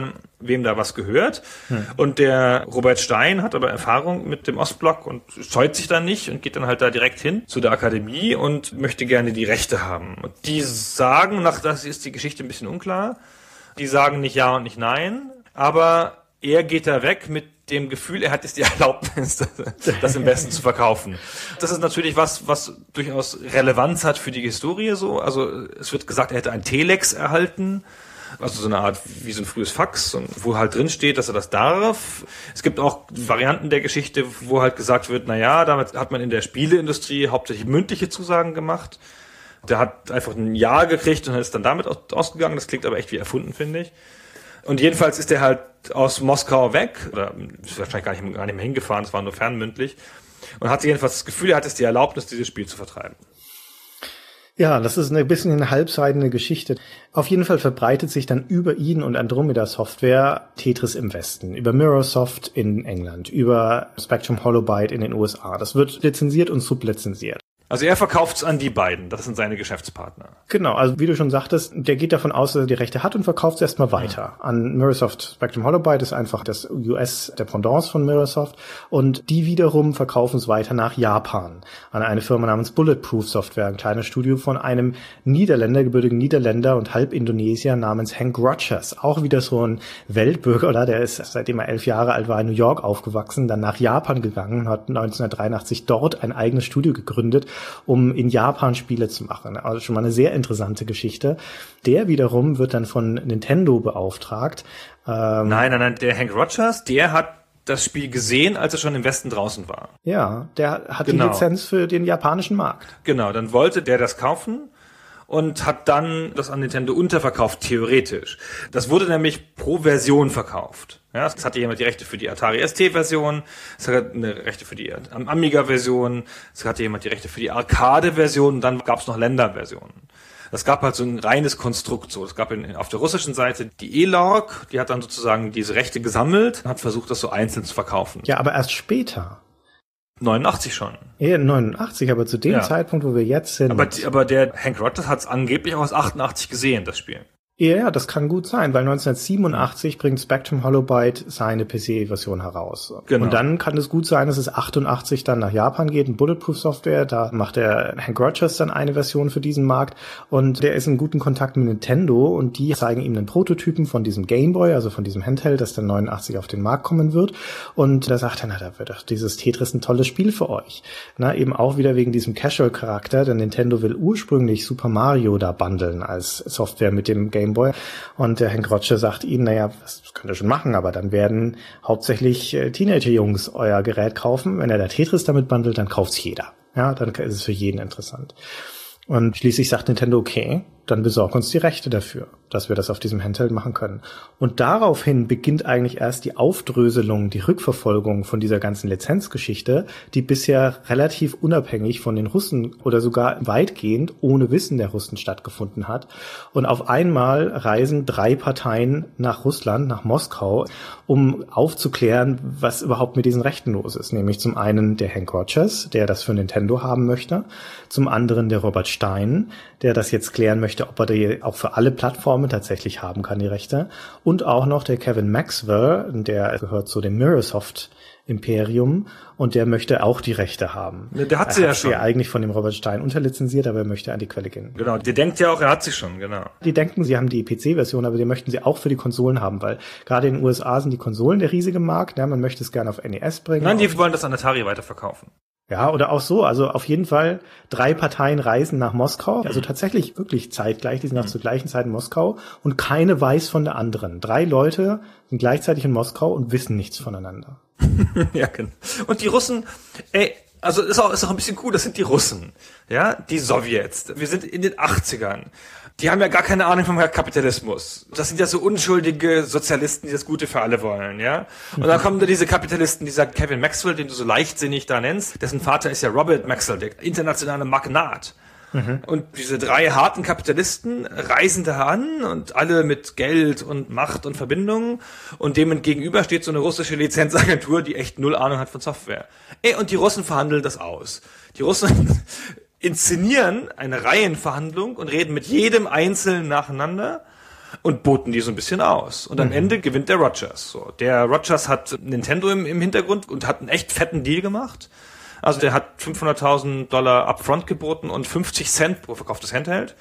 Speaker 3: wem da was gehört. Und der Robert Stein hat aber Erfahrung mit dem Ostblock und scheut sich dann nicht und geht dann halt da direkt hin zu der Akademie und möchte gerne die Rechte haben. Und die sagen, das ist die Geschichte ein bisschen unklar, die sagen nicht ja und nicht nein, aber er geht da weg mit dem Gefühl, er hat jetzt die Erlaubnis, das im Westen zu verkaufen. Das ist natürlich was durchaus Relevanz hat für die Historie so. Also es wird gesagt, er hätte ein Telex erhalten, also so eine Art wie so ein frühes Fax, wo halt drin steht, dass er das darf. Es gibt auch Varianten der Geschichte, wo halt gesagt wird, damit hat man in der Spieleindustrie hauptsächlich mündliche Zusagen gemacht. Der hat einfach ein Ja gekriegt und ist dann damit ausgegangen. Das klingt aber echt wie erfunden, finde ich. Und jedenfalls ist er halt aus Moskau weg, oder ist wahrscheinlich gar nicht mehr hingefahren, es war nur fernmündlich, und hatte jedenfalls das Gefühl, er hat jetzt die Erlaubnis, dieses Spiel zu vertreiben.
Speaker 4: Ja, das ist ein bisschen eine halbseidene Geschichte. Auf jeden Fall verbreitet sich dann über ihn und Andromeda Software Tetris im Westen, über Mirrorsoft in England, über Spectrum Holobyte in den USA. Das wird lizenziert und sublizenziert.
Speaker 3: Also er verkauft's an die beiden, das sind seine Geschäftspartner.
Speaker 4: Genau, also wie du schon sagtest, der geht davon aus, dass er die Rechte hat und verkauft es erstmal weiter. An Mirrorsoft Spectrum Holobyte ist einfach das US-Dependance von Mirrorsoft und die wiederum verkaufen es weiter nach Japan an eine Firma namens Bulletproof Software, ein kleines Studio von einem gebürtigen Niederländer und halb Indonesier namens Hank Rogers. Auch wieder so ein Weltbürger, oder? Der ist, seitdem er 11 Jahre alt war, in New York aufgewachsen, dann nach Japan gegangen, hat 1983 dort ein eigenes Studio gegründet, um in Japan Spiele zu machen. Also schon mal eine sehr interessante Geschichte. Der wiederum wird dann von Nintendo beauftragt.
Speaker 3: Nein, der Hank Rogers, der hat das Spiel gesehen, als er schon im Westen draußen war.
Speaker 4: Ja, der hat die Lizenz für den japanischen Markt.
Speaker 3: Genau, dann wollte der das kaufen und hat dann das an Nintendo unterverkauft, theoretisch. Das wurde nämlich pro Version verkauft. Ja, es hatte jemand die Rechte für die Atari ST-Version, es hatte eine Rechte für die Amiga-Version, es hatte jemand die Rechte für die Arcade-Version und dann gab es noch Länderversionen. Das gab halt so ein reines Konstrukt so. Es gab auf der russischen Seite die E-Log, die hat dann sozusagen diese Rechte gesammelt und hat versucht, das so einzeln zu verkaufen.
Speaker 4: Ja, aber erst später.
Speaker 3: 89 schon.
Speaker 4: Ja, 89, aber zu dem Zeitpunkt, wo wir jetzt sind.
Speaker 3: Aber der Hank Rogers hat es angeblich auch aus 88 gesehen, das Spiel.
Speaker 4: Ja, das kann gut sein, weil 1987 bringt Spectrum Holobyte seine PC-Version heraus.
Speaker 3: Genau.
Speaker 4: Und dann kann es gut sein, dass es 88 dann nach Japan geht, ein Bulletproof Software, da macht der Hank Rogers dann eine Version für diesen Markt und der ist in guten Kontakt mit Nintendo und die zeigen ihm einen Prototypen von diesem Game Boy, also von diesem Handheld, das dann 89 auf den Markt kommen wird und da sagt er, da wird doch dieses Tetris ein tolles Spiel für euch. Eben auch wieder wegen diesem Casual-Charakter, denn Nintendo will ursprünglich Super Mario da bundeln als Software mit dem Game Boy. Und der Hank Rogers sagt ihnen, das könnt ihr schon machen, aber dann werden hauptsächlich Teenager-Jungs euer Gerät kaufen. Wenn er da Tetris damit bundelt, dann kauft's jeder. Ja, dann ist es für jeden interessant. Und schließlich sagt Nintendo, okay, dann besorg uns die Rechte dafür, dass wir das auf diesem Handheld machen können. Und daraufhin beginnt eigentlich erst die Aufdröselung, die Rückverfolgung von dieser ganzen Lizenzgeschichte, die bisher relativ unabhängig von den Russen oder sogar weitgehend ohne Wissen der Russen stattgefunden hat. Und auf einmal reisen 3 Parteien nach Russland, nach Moskau, um aufzuklären, was überhaupt mit diesen Rechten los ist. Nämlich zum einen der Hank Rogers, der das für Nintendo haben möchte, zum anderen der Robert Stein, der das jetzt klären möchte, ob er die auch für alle Plattformen tatsächlich haben kann, die Rechte. Und auch noch der Kevin Maxwell, der gehört zu dem Mirrorsoft Imperium und der möchte auch die Rechte haben.
Speaker 3: Der hat sie ja schon.
Speaker 4: Er hat sie eigentlich von dem Robert Stein unterlizenziert, aber er möchte an die Quelle gehen.
Speaker 3: Genau, der denkt ja auch, er hat sie schon, genau.
Speaker 4: Die denken, sie haben die PC-Version, aber die möchten sie auch für die Konsolen haben, weil gerade in den USA sind die Konsolen der riesige Markt. Ja, man möchte es gerne auf NES bringen.
Speaker 3: Nein, die wollen das an Atari weiterverkaufen.
Speaker 4: Ja, oder auch so. Also auf jeden Fall 3 Parteien reisen nach Moskau. Also tatsächlich wirklich zeitgleich. Die sind auch zur gleichen Zeit in Moskau. Und keine weiß von der anderen. 3 Leute sind gleichzeitig in Moskau und wissen nichts voneinander.
Speaker 3: Ja, genau. Und die Russen, also ist auch ein bisschen cool, das sind die Russen. Ja, die Sowjets. Wir sind in den 80ern. Die haben ja gar keine Ahnung vom Kapitalismus. Das sind ja so unschuldige Sozialisten, die das Gute für alle wollen, ja. Und dann kommen da diese Kapitalisten, dieser Kevin Maxwell, den du so leichtsinnig da nennst. Dessen Vater ist ja Robert Maxwell, der internationale Magnat. Und diese 3 harten Kapitalisten reisen da an und alle mit Geld und Macht und Verbindungen und dem gegenüber steht so eine russische Lizenzagentur, die echt 0 Ahnung hat von Software. Und die Russen verhandeln das aus. Die Russen inszenieren eine Reihenverhandlung und reden mit jedem Einzelnen nacheinander und boten die so ein bisschen aus. Und am Ende gewinnt der Rogers. So, der Rogers hat Nintendo im Hintergrund und hat einen echt fetten Deal gemacht. Also der hat $500.000 upfront geboten und 50 Cent pro verkauftes Handheld.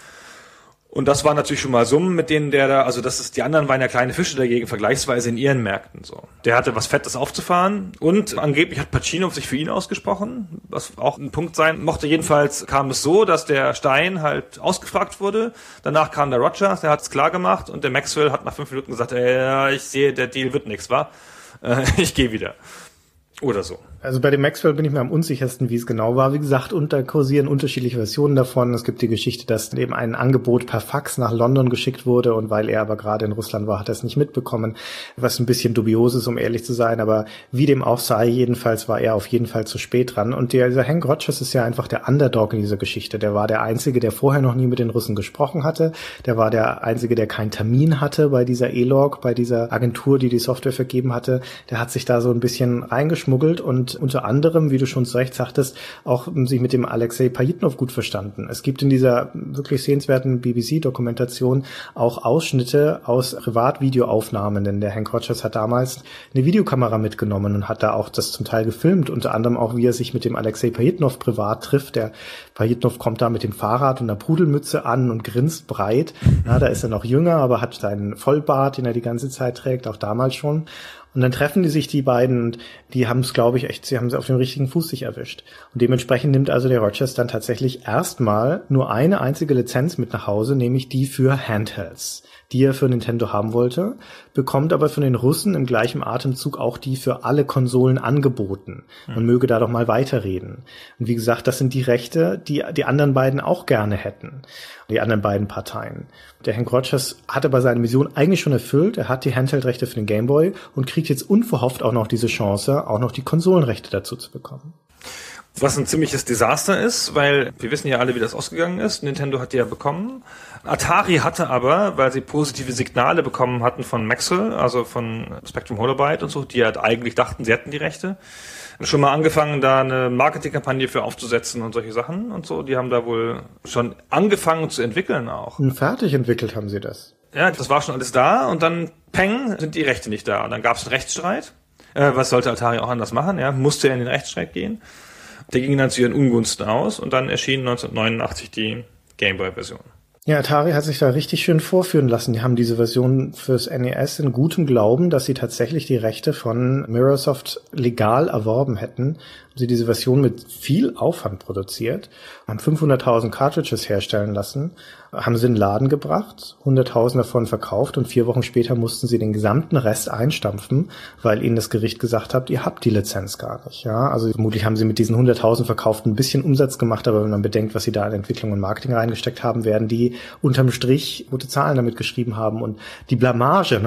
Speaker 3: Und das waren natürlich schon mal Summen, mit denen die anderen waren ja kleine Fische dagegen, vergleichsweise in ihren Märkten so. Der hatte was Fettes aufzufahren und angeblich hat Pachinov sich für ihn ausgesprochen, was auch ein Punkt sein mochte. Jedenfalls kam es so, dass der Stein halt ausgefragt wurde. Danach kam der Rogers, der hat es klar gemacht und der Maxwell hat nach 5 Minuten gesagt, ich sehe, der Deal wird nichts, wa? Ich gehe wieder. Oder so.
Speaker 4: Also bei dem Maxwell bin ich mir am unsichersten, wie es genau war. Wie gesagt, da kursieren unterschiedliche Versionen davon. Es gibt die Geschichte, dass eben ein Angebot per Fax nach London geschickt wurde und weil er aber gerade in Russland war, hat er es nicht mitbekommen, was ein bisschen dubios ist, um ehrlich zu sein. Aber wie dem auch sei, jedenfalls war er auf jeden Fall zu spät dran. Und dieser Hank Rogers ist ja einfach der Underdog in dieser Geschichte. Der war der Einzige, der vorher noch nie mit den Russen gesprochen hatte. Der war der Einzige, der keinen Termin hatte bei dieser E-Log, bei dieser Agentur, die Software vergeben hatte. Der hat sich da so ein bisschen reingeschmuggelt und unter anderem, wie du schon zu Recht sagtest, auch sich mit dem Alexei Pajitnov gut verstanden. Es gibt in dieser wirklich sehenswerten BBC-Dokumentation auch Ausschnitte aus Privatvideoaufnahmen, denn der Hank Rogers hat damals eine Videokamera mitgenommen und hat da auch das zum Teil gefilmt, unter anderem auch, wie er sich mit dem Alexei Pajitnov privat trifft. Der Pajitnov kommt da mit dem Fahrrad und einer Pudelmütze an und grinst breit. Da ist er noch jünger, aber hat seinen Vollbart, den er die ganze Zeit trägt, auch damals schon. Und dann treffen die beiden und die haben es, glaube ich, sie haben es auf den richtigen Fuß sich erwischt. Und dementsprechend nimmt also der Rogers dann tatsächlich erstmal nur eine einzige Lizenz mit nach Hause, nämlich die für Handhelds, die er für Nintendo haben wollte, bekommt aber von den Russen im gleichen Atemzug auch die für alle Konsolen angeboten. Man möge da doch mal weiterreden. Und wie gesagt, das sind die Rechte, die die anderen beiden auch gerne hätten. Die anderen beiden Parteien. Der Hank Rogers hat aber seine Mission eigentlich schon erfüllt. Er hat die Handheld-Rechte für den Game Boy und kriegt jetzt unverhofft auch noch diese Chance, auch noch die Konsolenrechte dazu zu bekommen.
Speaker 3: Was ein ziemliches Desaster ist, weil wir wissen ja alle, wie das ausgegangen ist. Nintendo hat die ja bekommen. Atari hatte aber, weil sie positive Signale bekommen hatten von Maxwell, also von Spectrum Holobyte und so, die halt eigentlich dachten, sie hätten die Rechte, schon mal angefangen, da eine Marketingkampagne für aufzusetzen und solche Sachen und so. Die haben da wohl schon angefangen zu entwickeln auch.
Speaker 4: Und fertig entwickelt haben sie das.
Speaker 3: Ja, das war schon alles da und dann, peng, sind die Rechte nicht da. Und dann gab es einen Rechtsstreit. Was sollte Atari auch anders machen? Ja, musste er in den Rechtsstreit gehen. Der ging dann zu ihren Ungunsten aus und dann erschien 1989 die Gameboy-Version.
Speaker 4: Ja, Atari hat sich da richtig schön vorführen lassen. Die haben diese Version fürs NES in gutem Glauben, dass sie tatsächlich die Rechte von Mirrorsoft legal erworben hätten. Sie diese Version mit viel Aufwand produziert, haben 500.000 Cartridges herstellen lassen, haben sie in den Laden gebracht, 100.000 davon verkauft und 4 Wochen später mussten sie den gesamten Rest einstampfen, weil ihnen das Gericht gesagt hat, ihr habt die Lizenz gar nicht. Ja, also vermutlich haben sie mit diesen 100.000 verkauften ein bisschen Umsatz gemacht, aber wenn man bedenkt, was sie da in Entwicklung und Marketing reingesteckt haben, werden die unterm Strich gute Zahlen damit geschrieben haben und die Blamage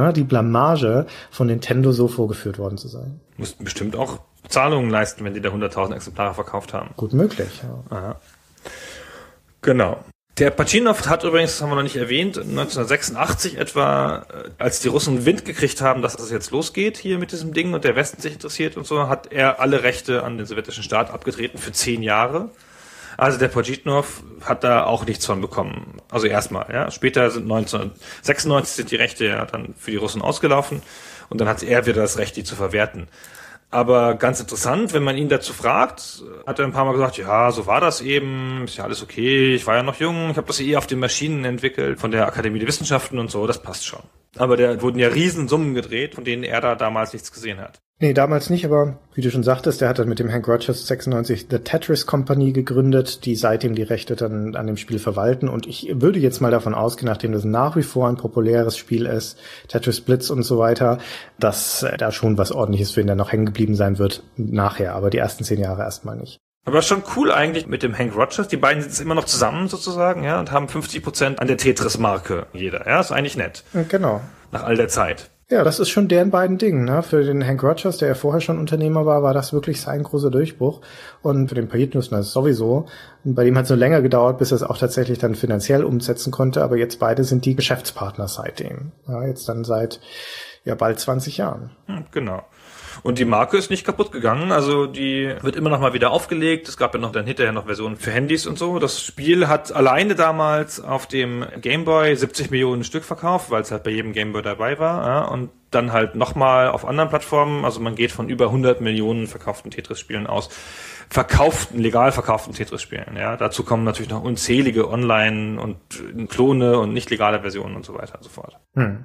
Speaker 4: von Nintendo so vorgeführt worden zu sein.
Speaker 3: Mussten bestimmt auch Zahlungen leisten, wenn die da 100.000 Exemplare verkauft haben.
Speaker 4: Gut möglich, ja.
Speaker 3: Aha. Genau. Der Pachinov hat übrigens, das haben wir noch nicht erwähnt, 1986 etwa, als die Russen Wind gekriegt haben, dass das jetzt losgeht hier mit diesem Ding und der Westen sich interessiert und so, hat er alle Rechte an den sowjetischen Staat abgetreten für 10 Jahre. Also der Pajitnov hat da auch nichts von bekommen. Also erstmal, ja. Später sind 1996 sind die Rechte ja dann für die Russen ausgelaufen und dann hat er wieder das Recht, die zu verwerten. Aber ganz interessant, wenn man ihn dazu fragt, hat er ein paar Mal gesagt, ja, so war das eben, ist ja alles okay, ich war ja noch jung, ich habe das auf den Maschinen entwickelt, von der Akademie der Wissenschaften und so, das passt schon. Aber da wurden ja Riesensummen gedreht, von denen er da damals nichts gesehen hat.
Speaker 4: Nee, damals nicht, aber wie du schon sagtest, der hat dann mit dem Hank Rogers 96 The Tetris Company gegründet, die seitdem die Rechte dann an dem Spiel verwalten und ich würde jetzt mal davon ausgehen, nachdem das nach wie vor ein populäres Spiel ist, Tetris Blitz und so weiter, dass da schon was Ordentliches für ihn dann noch hängen geblieben sein wird nachher, aber die ersten 10 Jahre erstmal nicht.
Speaker 3: Aber schon cool eigentlich mit dem Hank Rogers, die beiden sind jetzt immer noch zusammen sozusagen, ja, und haben 50% an der Tetris-Marke jeder, ja, ist eigentlich nett.
Speaker 4: Genau.
Speaker 3: Nach all der Zeit.
Speaker 4: Ja, das ist schon deren beiden Dingen, ne? Für den Hank Rogers, der ja vorher schon Unternehmer war das wirklich sein großer Durchbruch. Und für den Pajitnov sowieso. Und bei dem hat es nur länger gedauert, bis er es auch tatsächlich dann finanziell umsetzen konnte. Aber jetzt beide sind die Geschäftspartner seitdem. Ja, jetzt dann seit bald 20 Jahren.
Speaker 3: Genau. Und die Marke ist nicht kaputt gegangen, also die wird immer noch mal wieder aufgelegt. Es gab ja noch dann hinterher noch Versionen für Handys und so. Das Spiel hat alleine damals auf dem Game Boy 70 Millionen Stück verkauft, weil es halt bei jedem Game Boy dabei war. Ja, und dann halt nochmal auf anderen Plattformen, also man geht von über 100 Millionen verkauften Tetris-Spielen aus. Legal verkauften Tetris-Spielen. Ja, dazu kommen natürlich noch unzählige Online- und Klone und nicht legale Versionen und so weiter und so fort.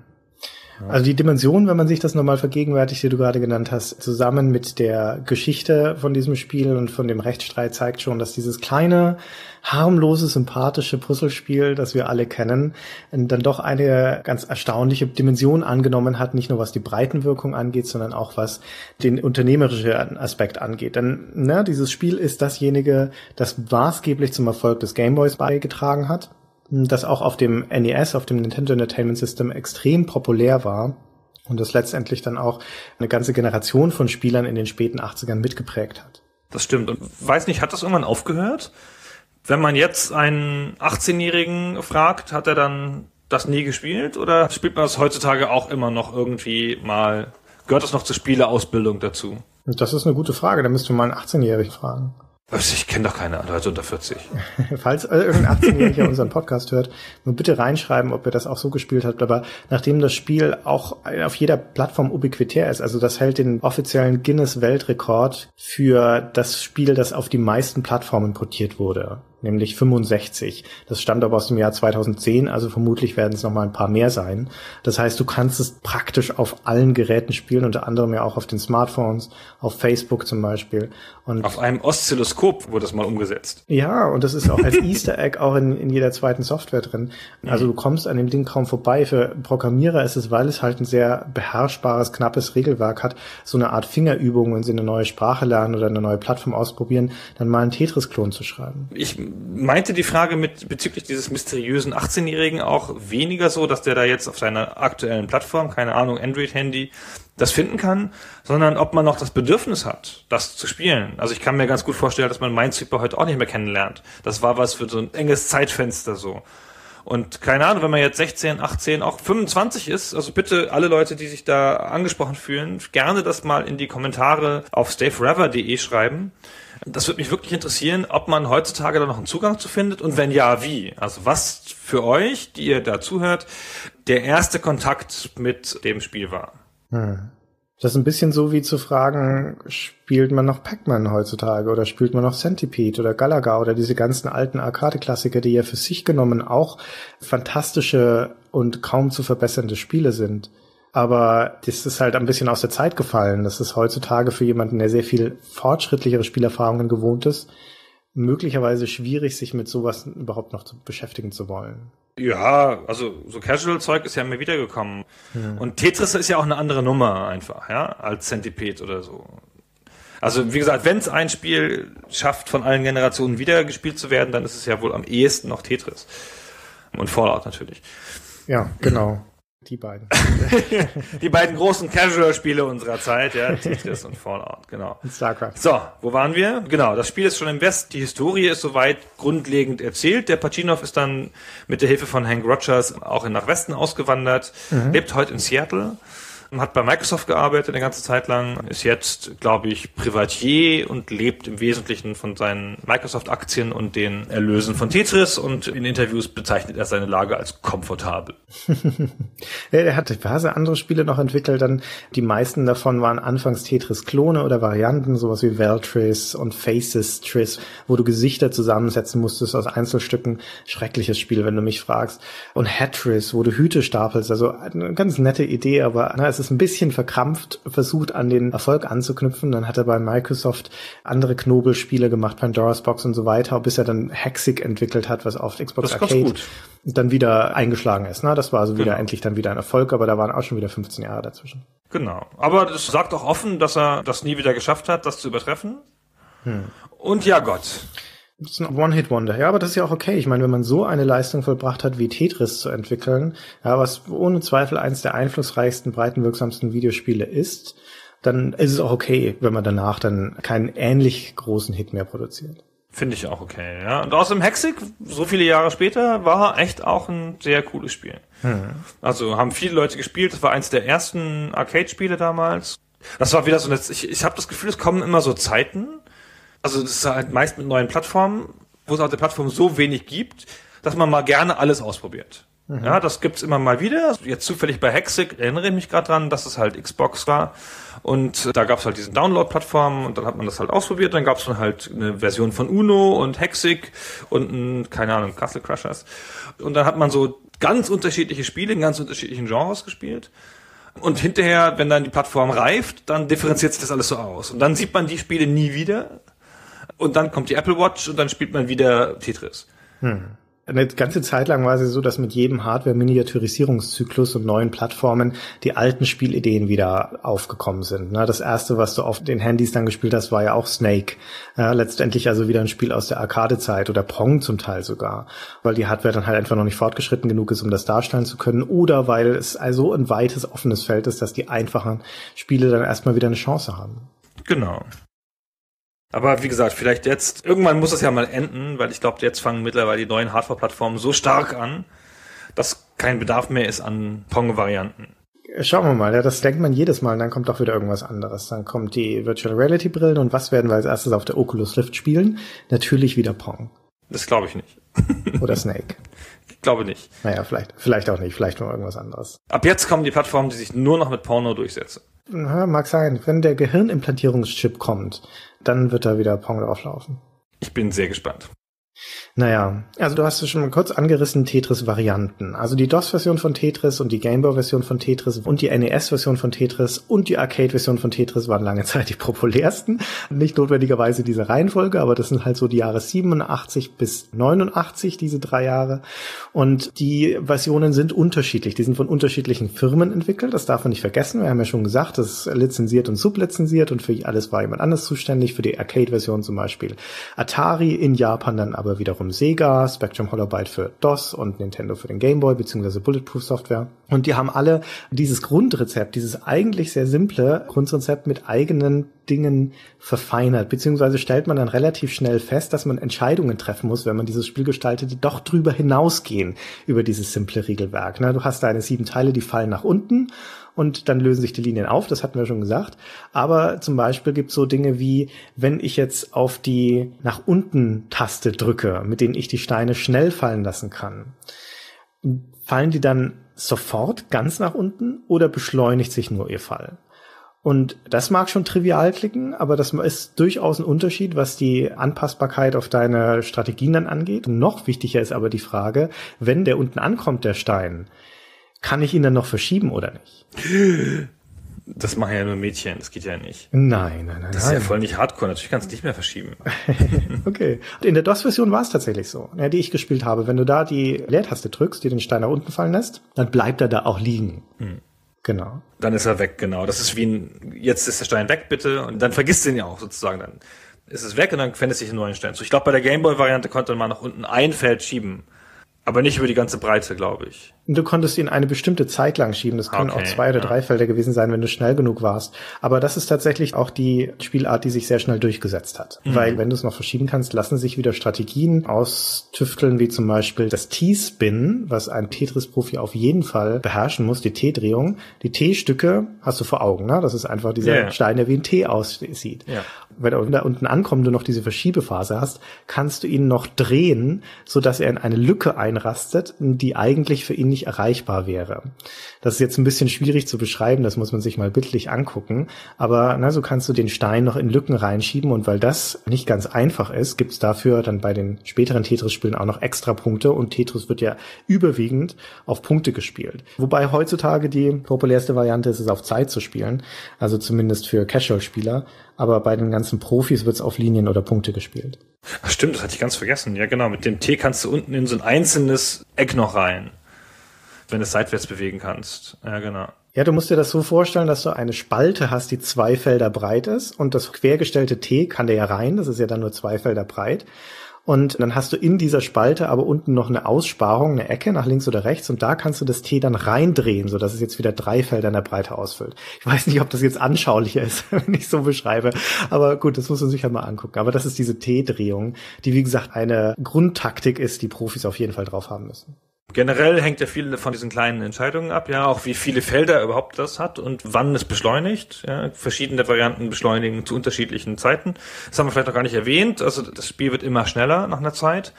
Speaker 4: Also die Dimension, wenn man sich das nochmal vergegenwärtigt, die du gerade genannt hast, zusammen mit der Geschichte von diesem Spiel und von dem Rechtsstreit zeigt schon, dass dieses kleine, harmlose, sympathische Puzzlespiel, das wir alle kennen, dann doch eine ganz erstaunliche Dimension angenommen hat, nicht nur was die Breitenwirkung angeht, sondern auch was den unternehmerischen Aspekt angeht. Denn dieses Spiel ist dasjenige, das maßgeblich zum Erfolg des Gameboys beigetragen hat, das auch auf dem NES, auf dem Nintendo Entertainment System extrem populär war und das letztendlich dann auch eine ganze Generation von Spielern in den späten 80ern mitgeprägt hat.
Speaker 3: Das stimmt. Und weiß nicht, hat das irgendwann aufgehört? Wenn man jetzt einen 18-Jährigen fragt, hat er dann das nie gespielt? Oder spielt man das heutzutage auch immer noch irgendwie mal, gehört das noch zur Spieleausbildung dazu?
Speaker 4: Das ist eine gute Frage, da müsste man mal einen 18-Jährigen fragen.
Speaker 3: Ich kenne doch keine Leute unter 40.
Speaker 4: Falls irgendein 18-Jähriger unseren Podcast hört, nur bitte reinschreiben, ob ihr das auch so gespielt habt. Aber nachdem das Spiel auch auf jeder Plattform ubiquitär ist, also das hält den offiziellen Guinness-Weltrekord für das Spiel, das auf die meisten Plattformen portiert wurde, nämlich 65. Das stammt aber aus dem Jahr 2010, also vermutlich werden es noch mal ein paar mehr sein. Das heißt, du kannst es praktisch auf allen Geräten spielen, unter anderem ja auch auf den Smartphones, auf Facebook zum Beispiel. Und
Speaker 3: auf einem Oszilloskop wurde das mal umgesetzt.
Speaker 4: Ja, und das ist auch als Easter Egg auch in jeder zweiten Software drin. Also du kommst an dem Ding kaum vorbei. Für Programmierer ist es, weil es halt ein sehr beherrschbares, knappes Regelwerk hat, so eine Art Fingerübung, wenn sie eine neue Sprache lernen oder eine neue Plattform ausprobieren, dann mal einen Tetris-Klon zu schreiben.
Speaker 3: Ich meinte die Frage bezüglich dieses mysteriösen 18-Jährigen auch weniger so, dass der da jetzt auf seiner aktuellen Plattform, keine Ahnung, Android-Handy, das finden kann, sondern ob man noch das Bedürfnis hat, das zu spielen. Also ich kann mir ganz gut vorstellen, dass man Minesweeper heute auch nicht mehr kennenlernt. Das war was für so ein enges Zeitfenster so. Und keine Ahnung, wenn man jetzt 16, 18, auch 25 ist, also bitte alle Leute, die sich da angesprochen fühlen, gerne das mal in die Kommentare auf stayforever.de schreiben. Das würde mich wirklich interessieren, ob man heutzutage da noch einen Zugang zu findet und wenn ja, wie. Also was für euch, die ihr da zuhört, der erste Kontakt mit dem Spiel war.
Speaker 4: Das ist ein bisschen so wie zu fragen, spielt man noch Pac-Man heutzutage oder spielt man noch Centipede oder Galaga oder diese ganzen alten Arcade-Klassiker, die ja für sich genommen auch fantastische und kaum zu verbessernde Spiele sind. Aber das ist halt ein bisschen aus der Zeit gefallen. Das ist heutzutage für jemanden, der sehr viel fortschrittlichere Spielerfahrungen gewohnt ist, möglicherweise schwierig, sich mit sowas überhaupt noch beschäftigen zu wollen.
Speaker 3: Ja, also so Casual-Zeug ist ja immer wieder gekommen. Und Tetris ist ja auch eine andere Nummer einfach, ja, als Centipede oder so. Also wie gesagt, wenn es ein Spiel schafft, von allen Generationen wieder gespielt zu werden, dann ist es ja wohl am ehesten noch Tetris. Und Fallout natürlich.
Speaker 4: Ja, genau. Die beiden.
Speaker 3: Die beiden großen Casual-Spiele unserer Zeit, ja, Tetris und Fallout, genau.
Speaker 4: Und StarCraft.
Speaker 3: So, wo waren wir? Genau, das Spiel ist schon im West, die Historie ist soweit grundlegend erzählt. Der Pachinov ist dann mit der Hilfe von Hank Rogers auch nach Westen ausgewandert, lebt heute in Seattle, hat bei Microsoft gearbeitet eine ganze Zeit lang, ist jetzt, glaube ich, Privatier und lebt im Wesentlichen von seinen Microsoft-Aktien und den Erlösen von Tetris und in Interviews bezeichnet er seine Lage als komfortabel.
Speaker 4: Er hat diverse andere Spiele noch entwickelt, dann die meisten davon waren anfangs Tetris-Klone oder Varianten, sowas wie Veltris und Faces-Tris, wo du Gesichter zusammensetzen musstest aus Einzelstücken. Schreckliches Spiel, wenn du mich fragst. Und Hatris, wo du Hüte stapelst, also eine ganz nette Idee, aber es ist ein bisschen verkrampft, versucht an den Erfolg anzuknüpfen. Dann hat er bei Microsoft andere Knobelspiele gemacht, Pandora's Box und so weiter, bis er dann Hexig entwickelt hat, was auf Xbox Arcade dann wieder eingeschlagen ist. Das war also wieder endlich dann wieder ein Erfolg, aber da waren auch schon wieder 15 Jahre dazwischen.
Speaker 3: Genau. Aber das sagt auch offen, dass er das nie wieder geschafft hat, das zu übertreffen. Und ja Gott.
Speaker 4: Das ist ein One-Hit-Wonder. Ja, aber das ist ja auch okay. Ich meine, wenn man so eine Leistung vollbracht hat, wie Tetris zu entwickeln, ja, was ohne Zweifel eins der einflussreichsten, breitenwirksamsten Videospiele ist, dann ist es auch okay, wenn man danach dann keinen ähnlich großen Hit mehr produziert.
Speaker 3: Finde ich auch okay, ja. Und außerdem Hexig, so viele Jahre später, war echt auch ein sehr cooles Spiel. Also haben viele Leute gespielt, das war eins der ersten Arcade-Spiele damals. Das war wieder so, ich habe das Gefühl, es kommen immer so Zeiten, also das ist halt meist mit neuen Plattformen, wo es auf der Plattform so wenig gibt, dass man mal gerne alles ausprobiert. Ja, das gibt's immer mal wieder. Jetzt zufällig bei Hexig erinnere ich mich gerade dran, dass es halt Xbox war. Und da gab's halt diesen Download-Plattformen und dann hat man das halt ausprobiert. Dann gab's dann halt eine Version von Uno und Hexig und keine Ahnung, Castle Crushers. Und dann hat man so ganz unterschiedliche Spiele in ganz unterschiedlichen Genres gespielt. Und hinterher, wenn dann die Plattform reift, dann differenziert sich das alles so aus. Und dann sieht man die Spiele nie wieder. Und dann kommt die Apple Watch und dann spielt man wieder Tetris.
Speaker 4: Eine ganze Zeit lang war es so, dass mit jedem Hardware-Miniaturisierungszyklus und neuen Plattformen die alten Spielideen wieder aufgekommen sind. Das erste, was du auf den Handys dann gespielt hast, war ja auch Snake. Letztendlich also wieder ein Spiel aus der Arcade-Zeit oder Pong zum Teil sogar, weil die Hardware dann halt einfach noch nicht fortgeschritten genug ist, um das darstellen zu können, oder weil es also ein weites, offenes Feld ist, dass die einfachen Spiele dann erstmal wieder eine Chance haben.
Speaker 3: Genau. Aber wie gesagt, vielleicht jetzt, irgendwann muss es ja mal enden, weil ich glaube, jetzt fangen mittlerweile die neuen Hardware-Plattformen so stark an, dass kein Bedarf mehr ist an Pong-Varianten.
Speaker 4: Schauen wir mal, ja, das denkt man jedes Mal und dann kommt doch wieder irgendwas anderes. Dann kommt die Virtual Reality Brillen und was werden wir als erstes auf der Oculus Rift spielen? Natürlich wieder Pong.
Speaker 3: Das glaube ich nicht.
Speaker 4: Oder Snake.
Speaker 3: Ich glaube nicht.
Speaker 4: Naja, vielleicht auch nicht, vielleicht nur irgendwas anderes.
Speaker 3: Ab jetzt kommen die Plattformen, die sich nur noch mit Porno durchsetzen.
Speaker 4: Ja, mag sein. Wenn der Gehirnimplantierungschip kommt, dann wird da wieder Pong drauflaufen.
Speaker 3: Ich bin sehr gespannt.
Speaker 4: Naja, also du hast es schon mal kurz angerissen, Tetris-Varianten. Also die DOS-Version von Tetris und die Gameboy-Version von Tetris und die NES-Version von Tetris und die Arcade-Version von Tetris waren lange Zeit die populärsten. Nicht notwendigerweise diese Reihenfolge, aber das sind halt so die Jahre 87 bis 89, diese 3 Jahre. Und die Versionen sind unterschiedlich. Die sind von unterschiedlichen Firmen entwickelt. Das darf man nicht vergessen. Wir haben ja schon gesagt, das ist lizenziert und sublizenziert und für alles war jemand anders zuständig. Für die Arcade-Version zum Beispiel Atari, in Japan dann aber wiederum Sega, Spectrum Holobyte für DOS und Nintendo für den Game Boy bzw. Bulletproof Software. Und die haben alle dieses Grundrezept, dieses eigentlich sehr simple Grundrezept mit eigenen Dingen verfeinert, beziehungsweise stellt man dann relativ schnell fest, dass man Entscheidungen treffen muss, wenn man dieses Spiel gestaltet, die doch drüber hinausgehen über dieses simple Regelwerk. Du hast deine 7 Teile, die fallen nach unten und dann lösen sich die Linien auf, das hatten wir schon gesagt. Aber zum Beispiel gibt es so Dinge wie, wenn ich jetzt auf die nach unten Taste drücke, mit denen ich die Steine schnell fallen lassen kann, fallen die dann sofort ganz nach unten oder beschleunigt sich nur ihr Fall? Und das mag schon trivial klicken, aber das ist durchaus ein Unterschied, was die Anpassbarkeit auf deine Strategien dann angeht. Und noch wichtiger ist aber die Frage, wenn der unten ankommt, der Stein, kann ich ihn dann noch verschieben oder nicht?
Speaker 3: Das machen ja nur Mädchen, das geht ja nicht.
Speaker 4: Nein.
Speaker 3: Das ist ja voll nicht Hardcore, natürlich kannst du nicht mehr verschieben.
Speaker 4: Okay. In der DOS-Version war es tatsächlich so, die ich gespielt habe. Wenn du da die Leertaste drückst, die den Stein nach unten fallen lässt, dann bleibt er da auch liegen. Genau.
Speaker 3: Dann ist er weg, genau. Das ist wie jetzt ist der Stein weg, bitte. Und dann vergisst du ihn ja auch sozusagen. Dann ist es weg und dann findet sich ein neuer Stein. So, ich glaube, bei der Gameboy-Variante konnte man nach unten ein Feld schieben. Aber nicht über die ganze Breite, glaube ich.
Speaker 4: Du konntest ihn eine bestimmte Zeit lang schieben. Das können auch 2 oder 3 Felder gewesen sein, wenn du schnell genug warst. Aber das ist tatsächlich auch die Spielart, die sich sehr schnell durchgesetzt hat. Weil wenn du es noch verschieben kannst, lassen sich wieder Strategien austüfteln, wie zum Beispiel das T-Spin, was ein Tetris-Profi auf jeden Fall beherrschen muss, die T-Drehung. Die T-Stücke hast du vor Augen, ne? Das ist einfach dieser Stein, der wie ein T aussieht. Ja. Wenn er da unten ankommt, du noch diese Verschiebephase hast, kannst du ihn noch drehen, sodass er in eine Lücke einrastet, die eigentlich für ihn nicht erreichbar wäre. Das ist jetzt ein bisschen schwierig zu beschreiben, das muss man sich mal bildlich angucken, aber so kannst du den Stein noch in Lücken reinschieben und weil das nicht ganz einfach ist, gibt's dafür dann bei den späteren Tetris-Spielen auch noch extra Punkte und Tetris wird ja überwiegend auf Punkte gespielt. Wobei heutzutage die populärste Variante ist es auf Zeit zu spielen, also zumindest für Casual-Spieler, aber bei den ganzen Profis wird's auf Linien oder Punkte gespielt.
Speaker 3: Ach stimmt, das hatte ich ganz vergessen. Ja genau, mit dem T kannst du unten in so ein einzelnes Eck noch rein, wenn du es seitwärts bewegen kannst. Ja, genau.
Speaker 4: Ja, du musst dir das so vorstellen, dass du eine Spalte hast, die 2 Felder breit ist und das quergestellte T kann der ja rein, das ist ja dann nur 2 Felder breit. und dann hast du in dieser Spalte aber unten noch eine Aussparung, eine Ecke nach links oder rechts und da kannst du das T dann reindrehen, sodass es jetzt wieder 3 Felder in der Breite ausfüllt. Ich weiß nicht, ob das jetzt anschaulicher ist, wenn ich so beschreibe, aber gut, das muss man sich halt mal angucken. Aber das ist diese T-Drehung, die wie gesagt eine Grundtaktik ist, die Profis auf jeden Fall drauf haben müssen.
Speaker 3: Generell hängt ja viel von diesen kleinen Entscheidungen ab, ja, auch wie viele Felder überhaupt das hat und wann es beschleunigt, ja, verschiedene Varianten beschleunigen zu unterschiedlichen Zeiten. Das haben wir vielleicht noch gar nicht erwähnt, also das Spiel wird immer schneller nach einer Zeit.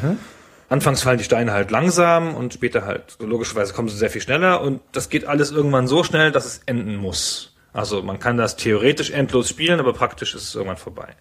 Speaker 3: Anfangs fallen die Steine halt langsam und später halt, logischerweise kommen sie sehr viel schneller und das geht alles irgendwann so schnell, dass es enden muss. Also man kann das theoretisch endlos spielen, aber praktisch ist es irgendwann vorbei.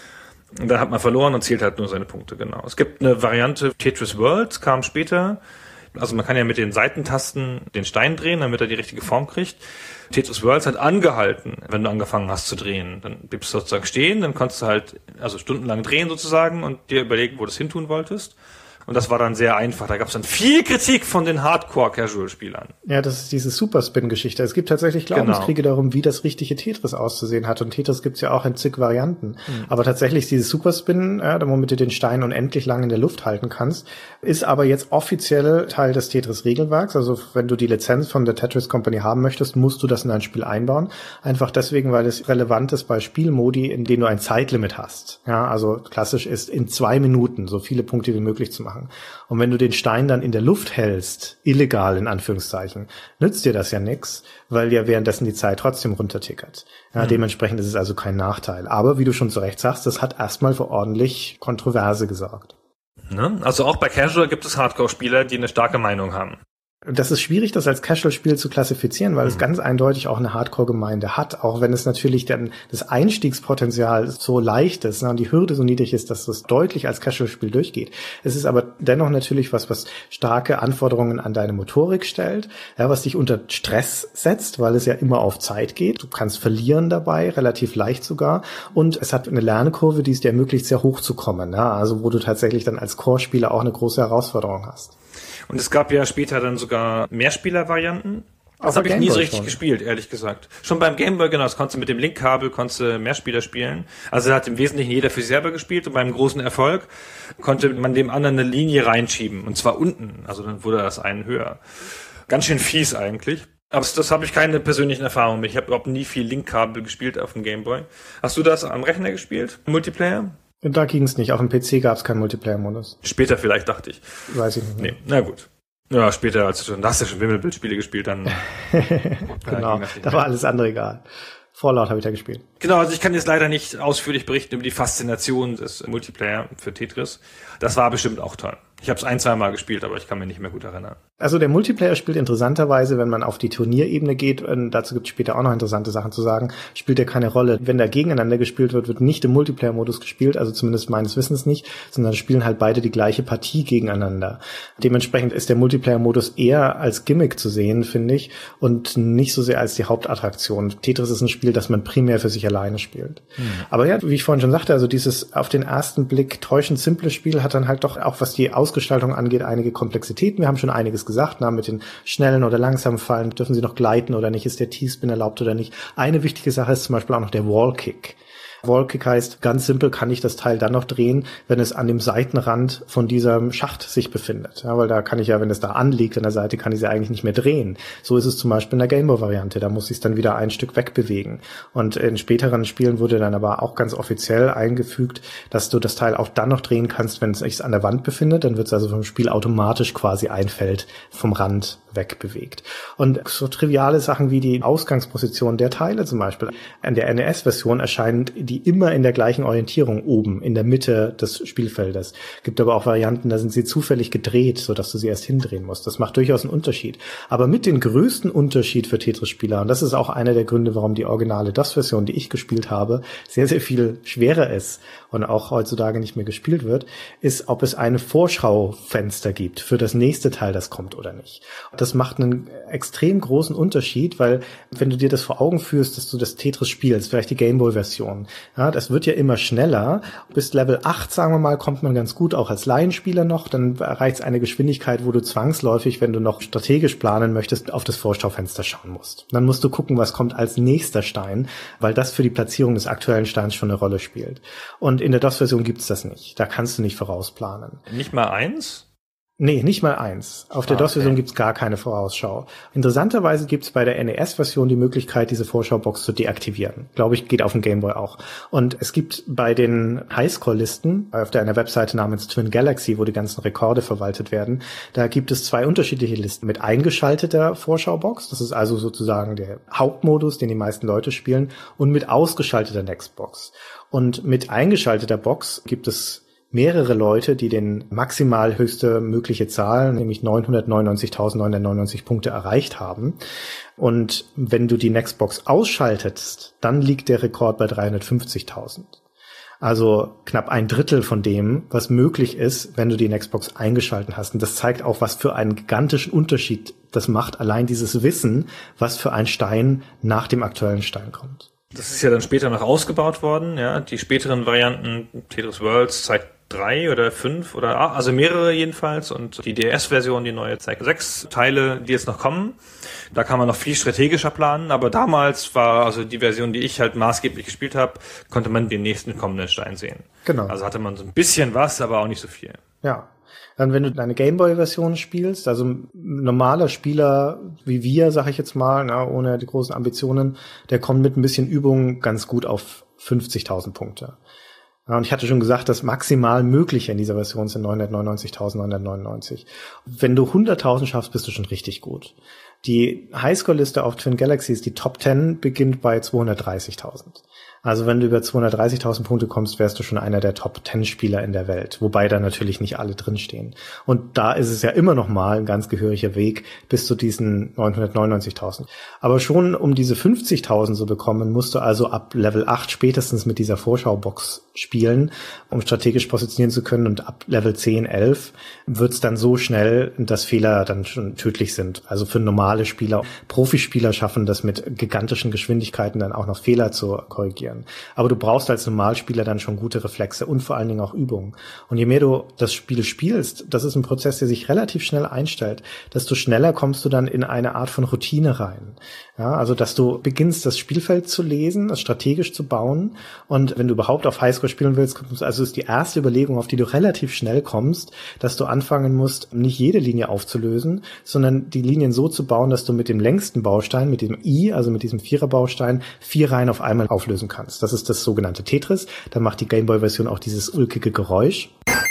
Speaker 3: Und dann hat man verloren und zählt halt nur seine Punkte, genau. Es gibt eine Variante, Tetris Worlds kam später. Also man kann ja mit den Seitentasten den Stein drehen, damit er die richtige Form kriegt. Tetris Worlds hat angehalten, wenn du angefangen hast zu drehen. Dann bleibst du sozusagen stehen, dann konntest du halt also stundenlang drehen sozusagen und dir überlegen, wo du es hin tun wolltest. Und das war dann sehr einfach. Da gab es dann viel Kritik von den Hardcore-Casual-Spielern.
Speaker 4: Ja, das ist diese Superspin-Geschichte. Es gibt tatsächlich Glaubenskriege darum, wie das richtige Tetris auszusehen hat. Und Tetris gibt's ja auch in zig Varianten. Aber tatsächlich dieses Superspin, womit du den Stein unendlich lang in der Luft halten kannst, ist aber jetzt offiziell Teil des Tetris-Regelwerks. Also wenn du die Lizenz von der Tetris Company haben möchtest, musst du das in dein Spiel einbauen. Einfach deswegen, weil es relevant ist bei Spielmodi, in denen du ein Zeitlimit hast. Ja, also klassisch ist in 2 Minuten so viele Punkte wie möglich zu machen. Und wenn du den Stein dann in der Luft hältst, illegal in Anführungszeichen, nützt dir das ja nix, weil ja währenddessen die Zeit trotzdem runtertickert. Ja, dementsprechend ist es also kein Nachteil. Aber wie du schon zu Recht sagst, das hat erstmal für ordentlich Kontroverse gesorgt.
Speaker 3: Ne? Also auch bei Casual gibt es Hardcore-Spieler, die eine starke Meinung haben.
Speaker 4: Das ist schwierig, das als Casual-Spiel zu klassifizieren, weil es ganz eindeutig auch eine Hardcore-Gemeinde hat, auch wenn es natürlich dann das Einstiegspotenzial so leicht ist, und die Hürde so niedrig ist, dass es deutlich als Casual-Spiel durchgeht. Es ist aber dennoch natürlich was starke Anforderungen an deine Motorik stellt, ja, was dich unter Stress setzt, weil es ja immer auf Zeit geht. Du kannst verlieren dabei, relativ leicht sogar, und es hat eine Lernkurve, die es dir ermöglicht, sehr hoch zu kommen, ja, also wo du tatsächlich dann als Core-Spieler auch eine große Herausforderung hast.
Speaker 3: Und es gab ja später dann sogar Mehrspieler-Varianten. Das habe ich nie so richtig gespielt, ehrlich gesagt. Schon beim Gameboy, genau, das konntest du mit dem Link-Kabel, Mehrspieler spielen. Also da hat im Wesentlichen jeder für sich selber gespielt und beim großen Erfolg konnte man dem anderen eine Linie reinschieben. Und zwar unten, also dann wurde das einen höher. Ganz schön fies eigentlich. Aber das habe ich keine persönlichen Erfahrungen mit. Ich habe überhaupt nie viel Link-Kabel gespielt auf dem Gameboy. Hast du das am Rechner gespielt? Multiplayer?
Speaker 4: Da ging's nicht. Auf dem PC gab's keinen Multiplayer-Modus.
Speaker 3: Später vielleicht, dachte ich.
Speaker 4: Weiß ich nicht.
Speaker 3: Nee, na gut. Ja, später, als du hast ja schon Wimmelbildspiele gespielt, dann.
Speaker 4: Genau, da war alles andere egal. Fallout habe ich da gespielt.
Speaker 3: Genau, also ich kann jetzt leider nicht ausführlich berichten über die Faszination des Multiplayer für Tetris. Das war bestimmt auch toll. Ich habe es 1-2 Mal gespielt, aber ich kann mich nicht mehr gut erinnern.
Speaker 4: Also der Multiplayer spielt interessanterweise, wenn man auf die Turnierebene geht, und dazu gibt es später auch noch interessante Sachen zu sagen, spielt er keine Rolle. Wenn da gegeneinander gespielt wird, wird nicht im Multiplayer-Modus gespielt, also zumindest meines Wissens nicht, sondern spielen halt beide die gleiche Partie gegeneinander. Dementsprechend ist der Multiplayer-Modus eher als Gimmick zu sehen, finde ich, und nicht so sehr als die Hauptattraktion. Tetris ist ein Spiel, das man primär für sich alleine spielt. Aber ja, wie ich vorhin schon sagte, also dieses auf den ersten Blick täuschend simple Spiel hat dann halt doch auch, was die Ausgestaltung angeht, einige Komplexitäten. Wir haben schon einiges gesagt, mit den schnellen oder langsamen Fallen, dürfen sie noch gleiten oder nicht, ist der T-Spin erlaubt oder nicht. Eine wichtige Sache ist zum Beispiel auch noch der Wallkick. Wallkick heißt, ganz simpel kann ich das Teil dann noch drehen, wenn es an dem Seitenrand von diesem Schacht sich befindet. Ja, weil da kann ich ja, wenn es da anliegt an der Seite, kann ich sie eigentlich nicht mehr drehen. So ist es zum Beispiel in der Gameboy-Variante. Da muss ich es dann wieder ein Stück wegbewegen. Und in späteren Spielen wurde dann aber auch ganz offiziell eingefügt, dass du das Teil auch dann noch drehen kannst, wenn es sich an der Wand befindet. Dann wird es also vom Spiel automatisch quasi ein Feld vom Rand wegbewegt. Und so triviale Sachen wie die Ausgangsposition der Teile zum Beispiel. In der NES-Version erscheint die immer in der gleichen Orientierung oben, in der Mitte des Spielfeldes. Gibt aber auch Varianten, da sind sie zufällig gedreht, sodass du sie erst hindrehen musst. Das macht durchaus einen Unterschied. Aber mit den größten Unterschied für Tetris-Spieler, und das ist auch einer der Gründe, warum die originale DOS-Version, die ich gespielt habe, sehr, sehr viel schwerer ist und auch heutzutage nicht mehr gespielt wird, ist, ob es eine Vorschaufenster gibt für das nächste Teil, das kommt oder nicht. Das macht einen extrem großen Unterschied, weil wenn du dir das vor Augen führst, dass du das Tetris spielst, vielleicht die Gameboy-Version, Ja, das wird ja immer schneller. Bis Level 8, sagen wir mal, kommt man ganz gut, auch als Laienspieler noch. Dann erreicht es eine Geschwindigkeit, wo du zwangsläufig, wenn du noch strategisch planen möchtest, auf das Vorschaufenster schauen musst. Dann musst du gucken, was kommt als nächster Stein, weil das für die Platzierung des aktuellen Steins schon eine Rolle spielt. Und in der DOS-Version gibt's das nicht. Da kannst du nicht vorausplanen.
Speaker 3: Nicht mal 1?
Speaker 4: Nee, nicht mal 1. Auf der DOS-Version gibt's gar keine Vorausschau. Interessanterweise gibt's bei der NES-Version die Möglichkeit, diese Vorschaubox zu deaktivieren. Glaube ich, geht auf dem Game Boy auch. Und es gibt bei den Highscore-Listen, auf einer Webseite namens Twin Galaxy, wo die ganzen Rekorde verwaltet werden, da gibt es 2 unterschiedliche Listen mit eingeschalteter Vorschaubox. Das ist also sozusagen der Hauptmodus, den die meisten Leute spielen, und mit ausgeschalteter Nextbox. Und mit eingeschalteter Box gibt es mehrere Leute, die den maximal höchste mögliche Zahl, nämlich 999.999 Punkte erreicht haben. Und wenn du die Nextbox ausschaltest, dann liegt der Rekord bei 350.000. Also knapp 1/3 von dem, was möglich ist, wenn du die Nextbox eingeschaltet hast. Und das zeigt auch, was für einen gigantischen Unterschied das macht, allein dieses Wissen, was für ein Stein nach dem aktuellen Stein kommt.
Speaker 3: Das ist ja dann später noch ausgebaut worden, ja. Die späteren Varianten, Tetris Worlds, zeigt 3 oder 5 oder 8, also mehrere jedenfalls. Und die DS-Version, die neue, zeigt 6 Teile, die jetzt noch kommen. Da kann man noch viel strategischer planen, aber damals war also die Version, die ich halt maßgeblich gespielt habe, konnte man den nächsten kommenden Stein sehen.
Speaker 4: Genau.
Speaker 3: Also hatte man so ein bisschen was, aber auch nicht so viel.
Speaker 4: Ja. Dann, wenn du deine Gameboy-Version spielst, also ein normaler Spieler wie wir, sag ich jetzt mal, ohne die großen Ambitionen, der kommt mit ein bisschen Übung ganz gut auf 50.000 Punkte. Ja, und ich hatte schon gesagt, das maximal Mögliche in dieser Version sind 999.999. Wenn du 100.000 schaffst, bist du schon richtig gut. Die Highscore-Liste auf Twin Galaxies, die Top 10, beginnt bei 230.000. Also wenn du über 230.000 Punkte kommst, wärst du schon einer der Top-10-Spieler in der Welt. Wobei da natürlich nicht alle drinstehen. Und da ist es ja immer noch mal ein ganz gehöriger Weg bis zu diesen 999.000. Aber schon um diese 50.000 zu bekommen, musst du also ab Level 8 spätestens mit dieser Vorschaubox spielen, um strategisch positionieren zu können. Und ab Level 10, 11 wird's dann so schnell, dass Fehler dann schon tödlich sind. Also für normale Spieler, Profispieler schaffen das mit gigantischen Geschwindigkeiten dann auch noch Fehler zu korrigieren. Aber du brauchst als Normalspieler dann schon gute Reflexe und vor allen Dingen auch Übung. Und je mehr du das Spiel spielst, das ist ein Prozess, der sich relativ schnell einstellt, desto schneller kommst du dann in eine Art von Routine rein. Ja, also dass du beginnst, das Spielfeld zu lesen, es strategisch zu bauen. Und wenn du überhaupt auf Highscore spielen willst, also ist die erste Überlegung, auf die du relativ schnell kommst, dass du anfangen musst, nicht jede Linie aufzulösen, sondern die Linien so zu bauen, dass du mit dem längsten Baustein, mit dem I, also mit diesem 4er-Baustein, 4 Reihen auf einmal auflösen kannst. Das ist das sogenannte Tetris. Da macht die Gameboy-Version auch dieses ulkige Geräusch.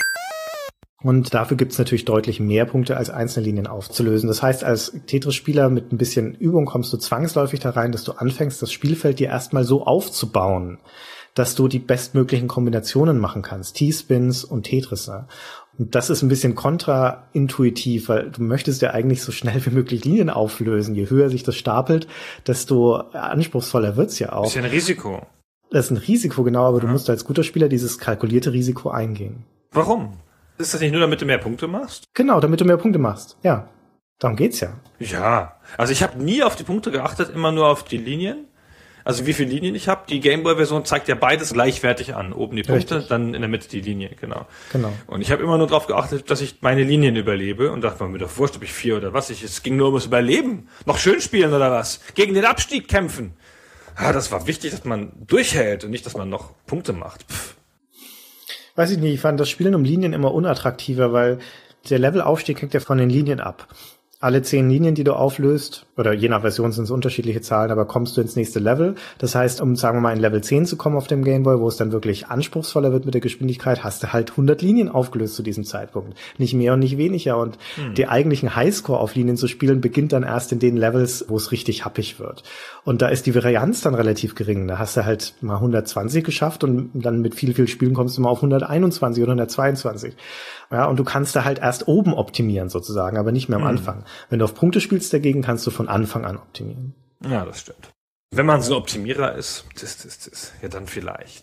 Speaker 4: Und dafür gibt's natürlich deutlich mehr Punkte, als einzelne Linien aufzulösen. Das heißt, als Tetris-Spieler mit ein bisschen Übung kommst du zwangsläufig da rein, dass du anfängst, das Spielfeld dir erstmal so aufzubauen, dass du die bestmöglichen Kombinationen machen kannst. T-Spins und Tetris. Und das ist ein bisschen kontraintuitiv, weil du möchtest ja eigentlich so schnell wie möglich Linien auflösen. Je höher sich das stapelt, desto anspruchsvoller wird's ja auch.
Speaker 3: Das ist ja ein Risiko.
Speaker 4: Das ist ein Risiko, genau, aber du musst als guter Spieler dieses kalkulierte Risiko eingehen.
Speaker 3: Warum? Ist das nicht nur, damit du mehr Punkte machst?
Speaker 4: Genau, damit du mehr Punkte machst, ja. Darum geht's ja.
Speaker 3: Ja, also ich habe nie auf die Punkte geachtet, immer nur auf die Linien. Also wie viele Linien ich habe. Die Gameboy-Version zeigt ja beides gleichwertig an. Oben die Punkte,
Speaker 4: Richtig.
Speaker 3: dann in der Mitte die Linie, genau.
Speaker 4: Genau.
Speaker 3: Und ich habe immer nur darauf geachtet, dass ich meine Linien überlebe und dachte mir doch wurscht, ob ich 4 oder was. Es ging nur ums Überleben. Noch schön spielen oder was? Gegen den Abstieg kämpfen. Ja, das war wichtig, dass man durchhält und nicht, dass man noch Punkte macht. Pff.
Speaker 4: Weiß ich nicht, ich fand das Spielen um Linien immer unattraktiver, weil der Levelaufstieg hängt ja von den Linien ab. Alle 10 Linien, die du auflöst, oder je nach Version sind es unterschiedliche Zahlen, aber kommst du ins nächste Level. Das heißt, um, sagen wir mal, in Level 10 zu kommen auf dem Gameboy, wo es dann wirklich anspruchsvoller wird mit der Geschwindigkeit, hast du halt 100 Linien aufgelöst zu diesem Zeitpunkt. Nicht mehr und nicht weniger. Und die eigentlichen Highscore auf Linien zu spielen, beginnt dann erst in den Levels, wo es richtig happig wird. Und da ist die Varianz dann relativ gering. Da hast du halt mal 120 geschafft und dann mit viel, viel Spielen kommst du mal auf 121 oder 122. Ja, und du kannst da halt erst oben optimieren sozusagen, aber nicht mehr am Anfang. Wenn du auf Punkte spielst dagegen, kannst du von Anfang an optimieren.
Speaker 3: Ja, das stimmt. Wenn man so ein Optimierer ist, ja dann vielleicht.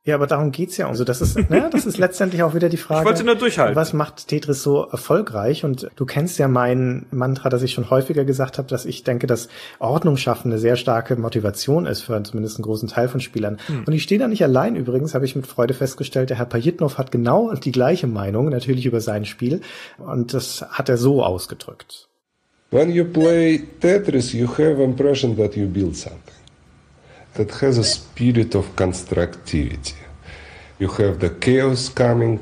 Speaker 4: Ja, aber darum geht's ja. Also das ist letztendlich auch wieder die Frage.
Speaker 3: Ich wollte nur durchhalten.
Speaker 4: Was macht Tetris so erfolgreich? Und du kennst ja mein Mantra, das ich schon häufiger gesagt habe, dass ich denke, dass Ordnung schaffen eine sehr starke Motivation ist für zumindest einen großen Teil von Spielern. Und ich stehe da nicht allein übrigens, habe ich mit Freude festgestellt. Der Herr Pajitnov hat genau die gleiche Meinung, natürlich über sein Spiel. Und das hat er so ausgedrückt.
Speaker 5: When you play Tetris, you have impression that you build something. That has a spirit of constructivity. You have the chaos coming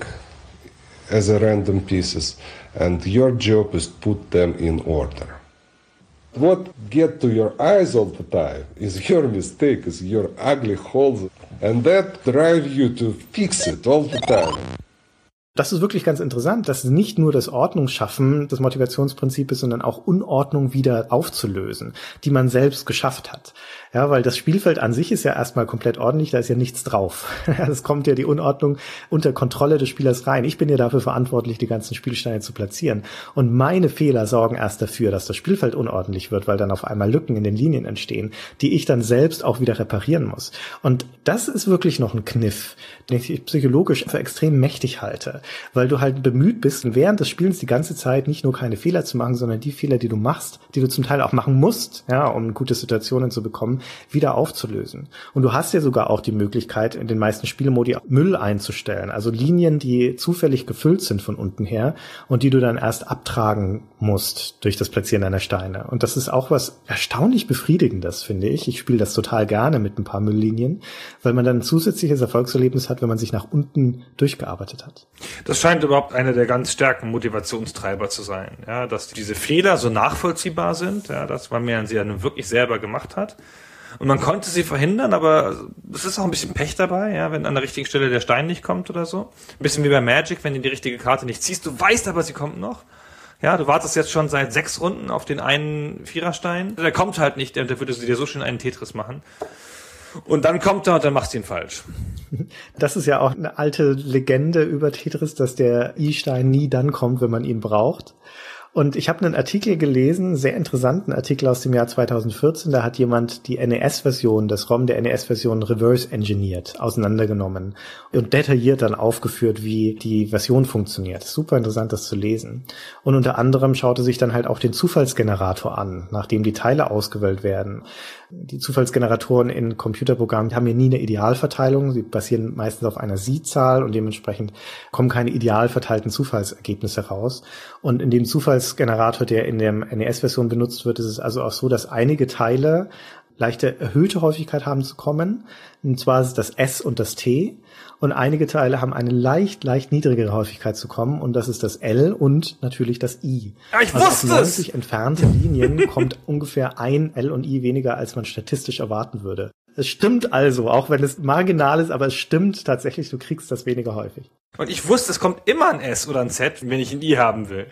Speaker 5: as a random pieces, and your job is to put them in order. What get to your eyes all the time is your mistake, is your ugly holes, and that drive you to fix it all the time.
Speaker 4: Das ist wirklich ganz interessant, dass nicht nur das Ordnungsschaffen das Motivationsprinzip ist, sondern auch Unordnung wieder aufzulösen, die man selbst geschafft hat. Ja, weil das Spielfeld an sich ist ja erstmal komplett ordentlich, da ist ja nichts drauf. Es kommt ja die Unordnung unter Kontrolle des Spielers rein. Ich bin ja dafür verantwortlich, die ganzen Spielsteine zu platzieren. Und meine Fehler sorgen erst dafür, dass das Spielfeld unordentlich wird, weil dann auf einmal Lücken in den Linien entstehen, die ich dann selbst auch wieder reparieren muss. Und das ist wirklich noch ein Kniff, den ich psychologisch für extrem mächtig halte, weil du halt bemüht bist, während des Spielens die ganze Zeit nicht nur keine Fehler zu machen, sondern die Fehler, die du machst, die du zum Teil auch machen musst, ja, um gute Situationen zu bekommen, wieder aufzulösen. Und du hast ja sogar auch die Möglichkeit, in den meisten Spielmodi Müll einzustellen, also Linien, die zufällig gefüllt sind von unten her und die du dann erst abtragen musst durch das Platzieren deiner Steine. Und das ist auch was erstaunlich Befriedigendes, finde ich. Ich spiele das total gerne mit ein paar Mülllinien, weil man dann ein zusätzliches Erfolgserlebnis hat, wenn man sich nach unten durchgearbeitet hat.
Speaker 3: Das scheint überhaupt einer der ganz starken Motivationstreiber zu sein, ja, dass diese Fehler so nachvollziehbar sind, ja, dass man sie ja nun wirklich selber gemacht hat. Und man konnte sie verhindern, aber es ist auch ein bisschen Pech dabei, ja, wenn an der richtigen Stelle der Stein nicht kommt oder so. Ein bisschen wie bei Magic, wenn du die richtige Karte nicht ziehst, du weißt aber, sie kommt noch. Ja, du wartest jetzt schon seit 6 Runden auf den einen Viererstein. Der kommt halt nicht, der würde dir so schön einen Tetris machen. Und dann kommt er und dann machst du ihn falsch.
Speaker 4: Das ist ja auch eine alte Legende über Tetris, dass der I-Stein nie dann kommt, wenn man ihn braucht. Und ich habe einen Artikel gelesen, einen sehr interessanten Artikel aus dem Jahr 2014, da hat jemand die NES-Version, das ROM der NES-Version reverse engineert, auseinandergenommen und detailliert dann aufgeführt, wie die Version funktioniert. Super interessant, das zu lesen. Und unter anderem schaute sich dann halt auch den Zufallsgenerator an, nachdem die Teile ausgewählt werden. Die Zufallsgeneratoren in Computerprogrammen haben ja nie eine Idealverteilung, sie basieren meistens auf einer Sie-Zahl und dementsprechend kommen keine ideal verteilten Zufallsergebnisse raus. Und in dem Zufallsgenerator, der in der NES-Version benutzt wird, ist es also auch so, dass einige Teile leichte erhöhte Häufigkeit haben zu kommen. Und zwar ist es das S und das T. Und einige Teile haben eine leicht niedrigere Häufigkeit zu kommen. Und das ist das L und natürlich das I.
Speaker 3: Ja, ich
Speaker 4: also
Speaker 3: wusste
Speaker 4: auf 90 entfernte Linien kommt ungefähr ein L und I weniger, als man statistisch erwarten würde. Es stimmt also, auch wenn es marginal ist, aber es stimmt tatsächlich, du kriegst das weniger häufig.
Speaker 3: Und ich wusste, es kommt immer ein S oder ein Z, wenn ich ein I haben will.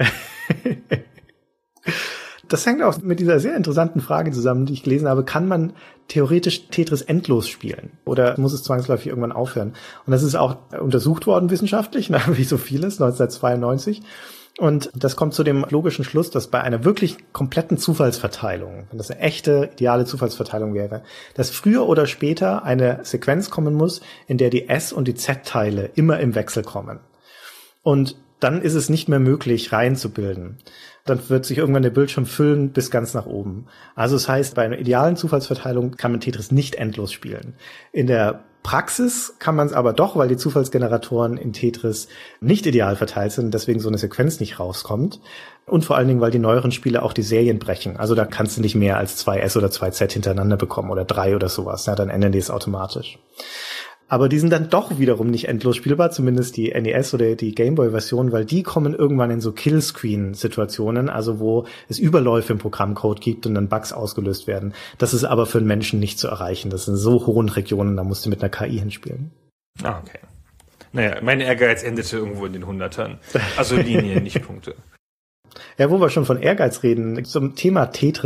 Speaker 4: Das hängt auch mit dieser sehr interessanten Frage zusammen, die ich gelesen habe. Kann man theoretisch Tetris endlos spielen? Oder muss es zwangsläufig irgendwann aufhören? Und das ist auch untersucht worden wissenschaftlich, wie so vieles, 1992. Und das kommt zu dem logischen Schluss, dass bei einer wirklich kompletten Zufallsverteilung, wenn das eine echte, ideale Zufallsverteilung wäre, dass früher oder später eine Sequenz kommen muss, in der die S- und die Z-Teile immer im Wechsel kommen. Und dann ist es nicht mehr möglich, Reihen zu bilden. Dann wird sich irgendwann der Bildschirm füllen bis ganz nach oben. Also das heißt, bei einer idealen Zufallsverteilung kann man Tetris nicht endlos spielen. In der Praxis kann man es aber doch, weil die Zufallsgeneratoren in Tetris nicht ideal verteilt sind und deswegen so eine Sequenz nicht rauskommt. Und vor allen Dingen, weil die neueren Spiele auch die Serien brechen. Also da kannst du nicht mehr als 2 S oder 2 Z hintereinander bekommen oder 3 oder sowas. Ja, dann ändern die es automatisch. Aber die sind dann doch wiederum nicht endlos spielbar, zumindest die NES oder die Gameboy-Version, weil die kommen irgendwann in so Killscreen-Situationen, also wo es Überläufe im Programmcode gibt und dann Bugs ausgelöst werden. Das ist aber für einen Menschen nicht zu erreichen. Das sind so hohen Regionen, da musst du mit einer KI hinspielen.
Speaker 3: Ah, okay. Naja, mein Ehrgeiz endete irgendwo in den 100ern. Also Linien, nicht Punkte.
Speaker 4: Ja, wo wir schon von Ehrgeiz reden, zum Thema Tetris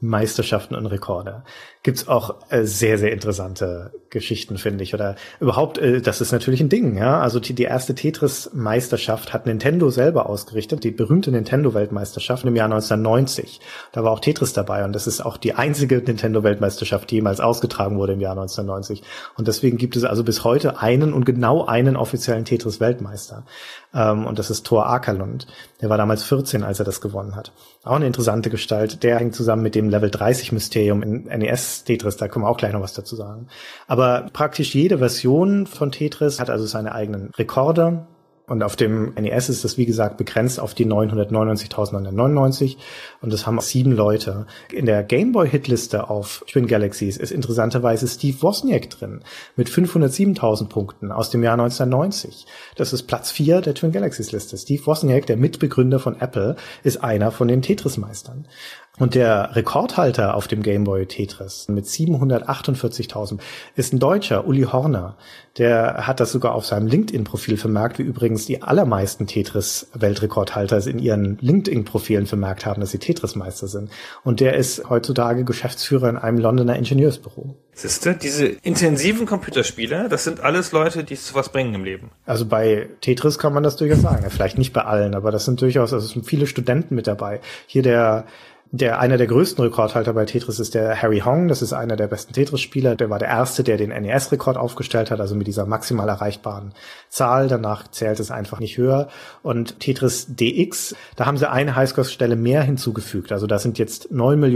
Speaker 4: Meisterschaften und Rekorde. Gibt's auch sehr, sehr interessante Geschichten, finde ich. Oder überhaupt, das ist natürlich ein Ding, ja. Also die erste Tetris-Meisterschaft hat Nintendo selber ausgerichtet, die berühmte Nintendo-Weltmeisterschaft im Jahr 1990. Da war auch Tetris dabei und das ist auch die einzige Nintendo-Weltmeisterschaft, die jemals ausgetragen wurde im Jahr 1990. Und deswegen gibt es also bis heute genau einen offiziellen Tetris-Weltmeister. Und das ist Thor Akerlund. Der war damals 14, als er das gewonnen hat. Auch eine interessante Gestalt. Der hängt zusammen mit dem Level 30 Mysterium in NES Tetris. Da können wir auch gleich noch was dazu sagen. Aber praktisch jede Version von Tetris hat also seine eigenen Rekorde. Und auf dem NES ist das, wie gesagt, begrenzt auf die 999.999. Und das haben 7 Leute. In der Gameboy-Hitliste auf Twin Galaxies ist interessanterweise Steve Wozniak drin. Mit 507.000 Punkten aus dem Jahr 1990. Das ist Platz 4 der Twin Galaxies-Liste. Steve Wozniak, der Mitbegründer von Apple, ist einer von den Tetris-Meistern. Und der Rekordhalter auf dem Gameboy Tetris mit 748.000 ist ein Deutscher, Uli Horner. Der hat das sogar auf seinem LinkedIn-Profil vermerkt, wie übrigens die allermeisten Tetris-Weltrekordhalter es in ihren LinkedIn-Profilen vermerkt haben, dass sie Tetris-Meister sind. Und der ist heutzutage Geschäftsführer in einem Londoner Ingenieursbüro.
Speaker 3: Siehste, diese intensiven Computerspiele, das sind alles Leute, die zu was bringen im Leben.
Speaker 4: Also bei Tetris kann man das durchaus sagen. Ja, vielleicht nicht bei allen, aber das sind durchaus, also es sind viele Studenten mit dabei. Hier einer der größten Rekordhalter bei Tetris ist der Harry Hong. Das ist einer der besten Tetris-Spieler. Der war der Erste, der den NES-Rekord aufgestellt hat, also mit dieser maximal erreichbaren Zahl. Danach zählt es einfach nicht höher. Und Tetris DX, da haben sie eine Highscore-Stelle mehr hinzugefügt. Also da sind jetzt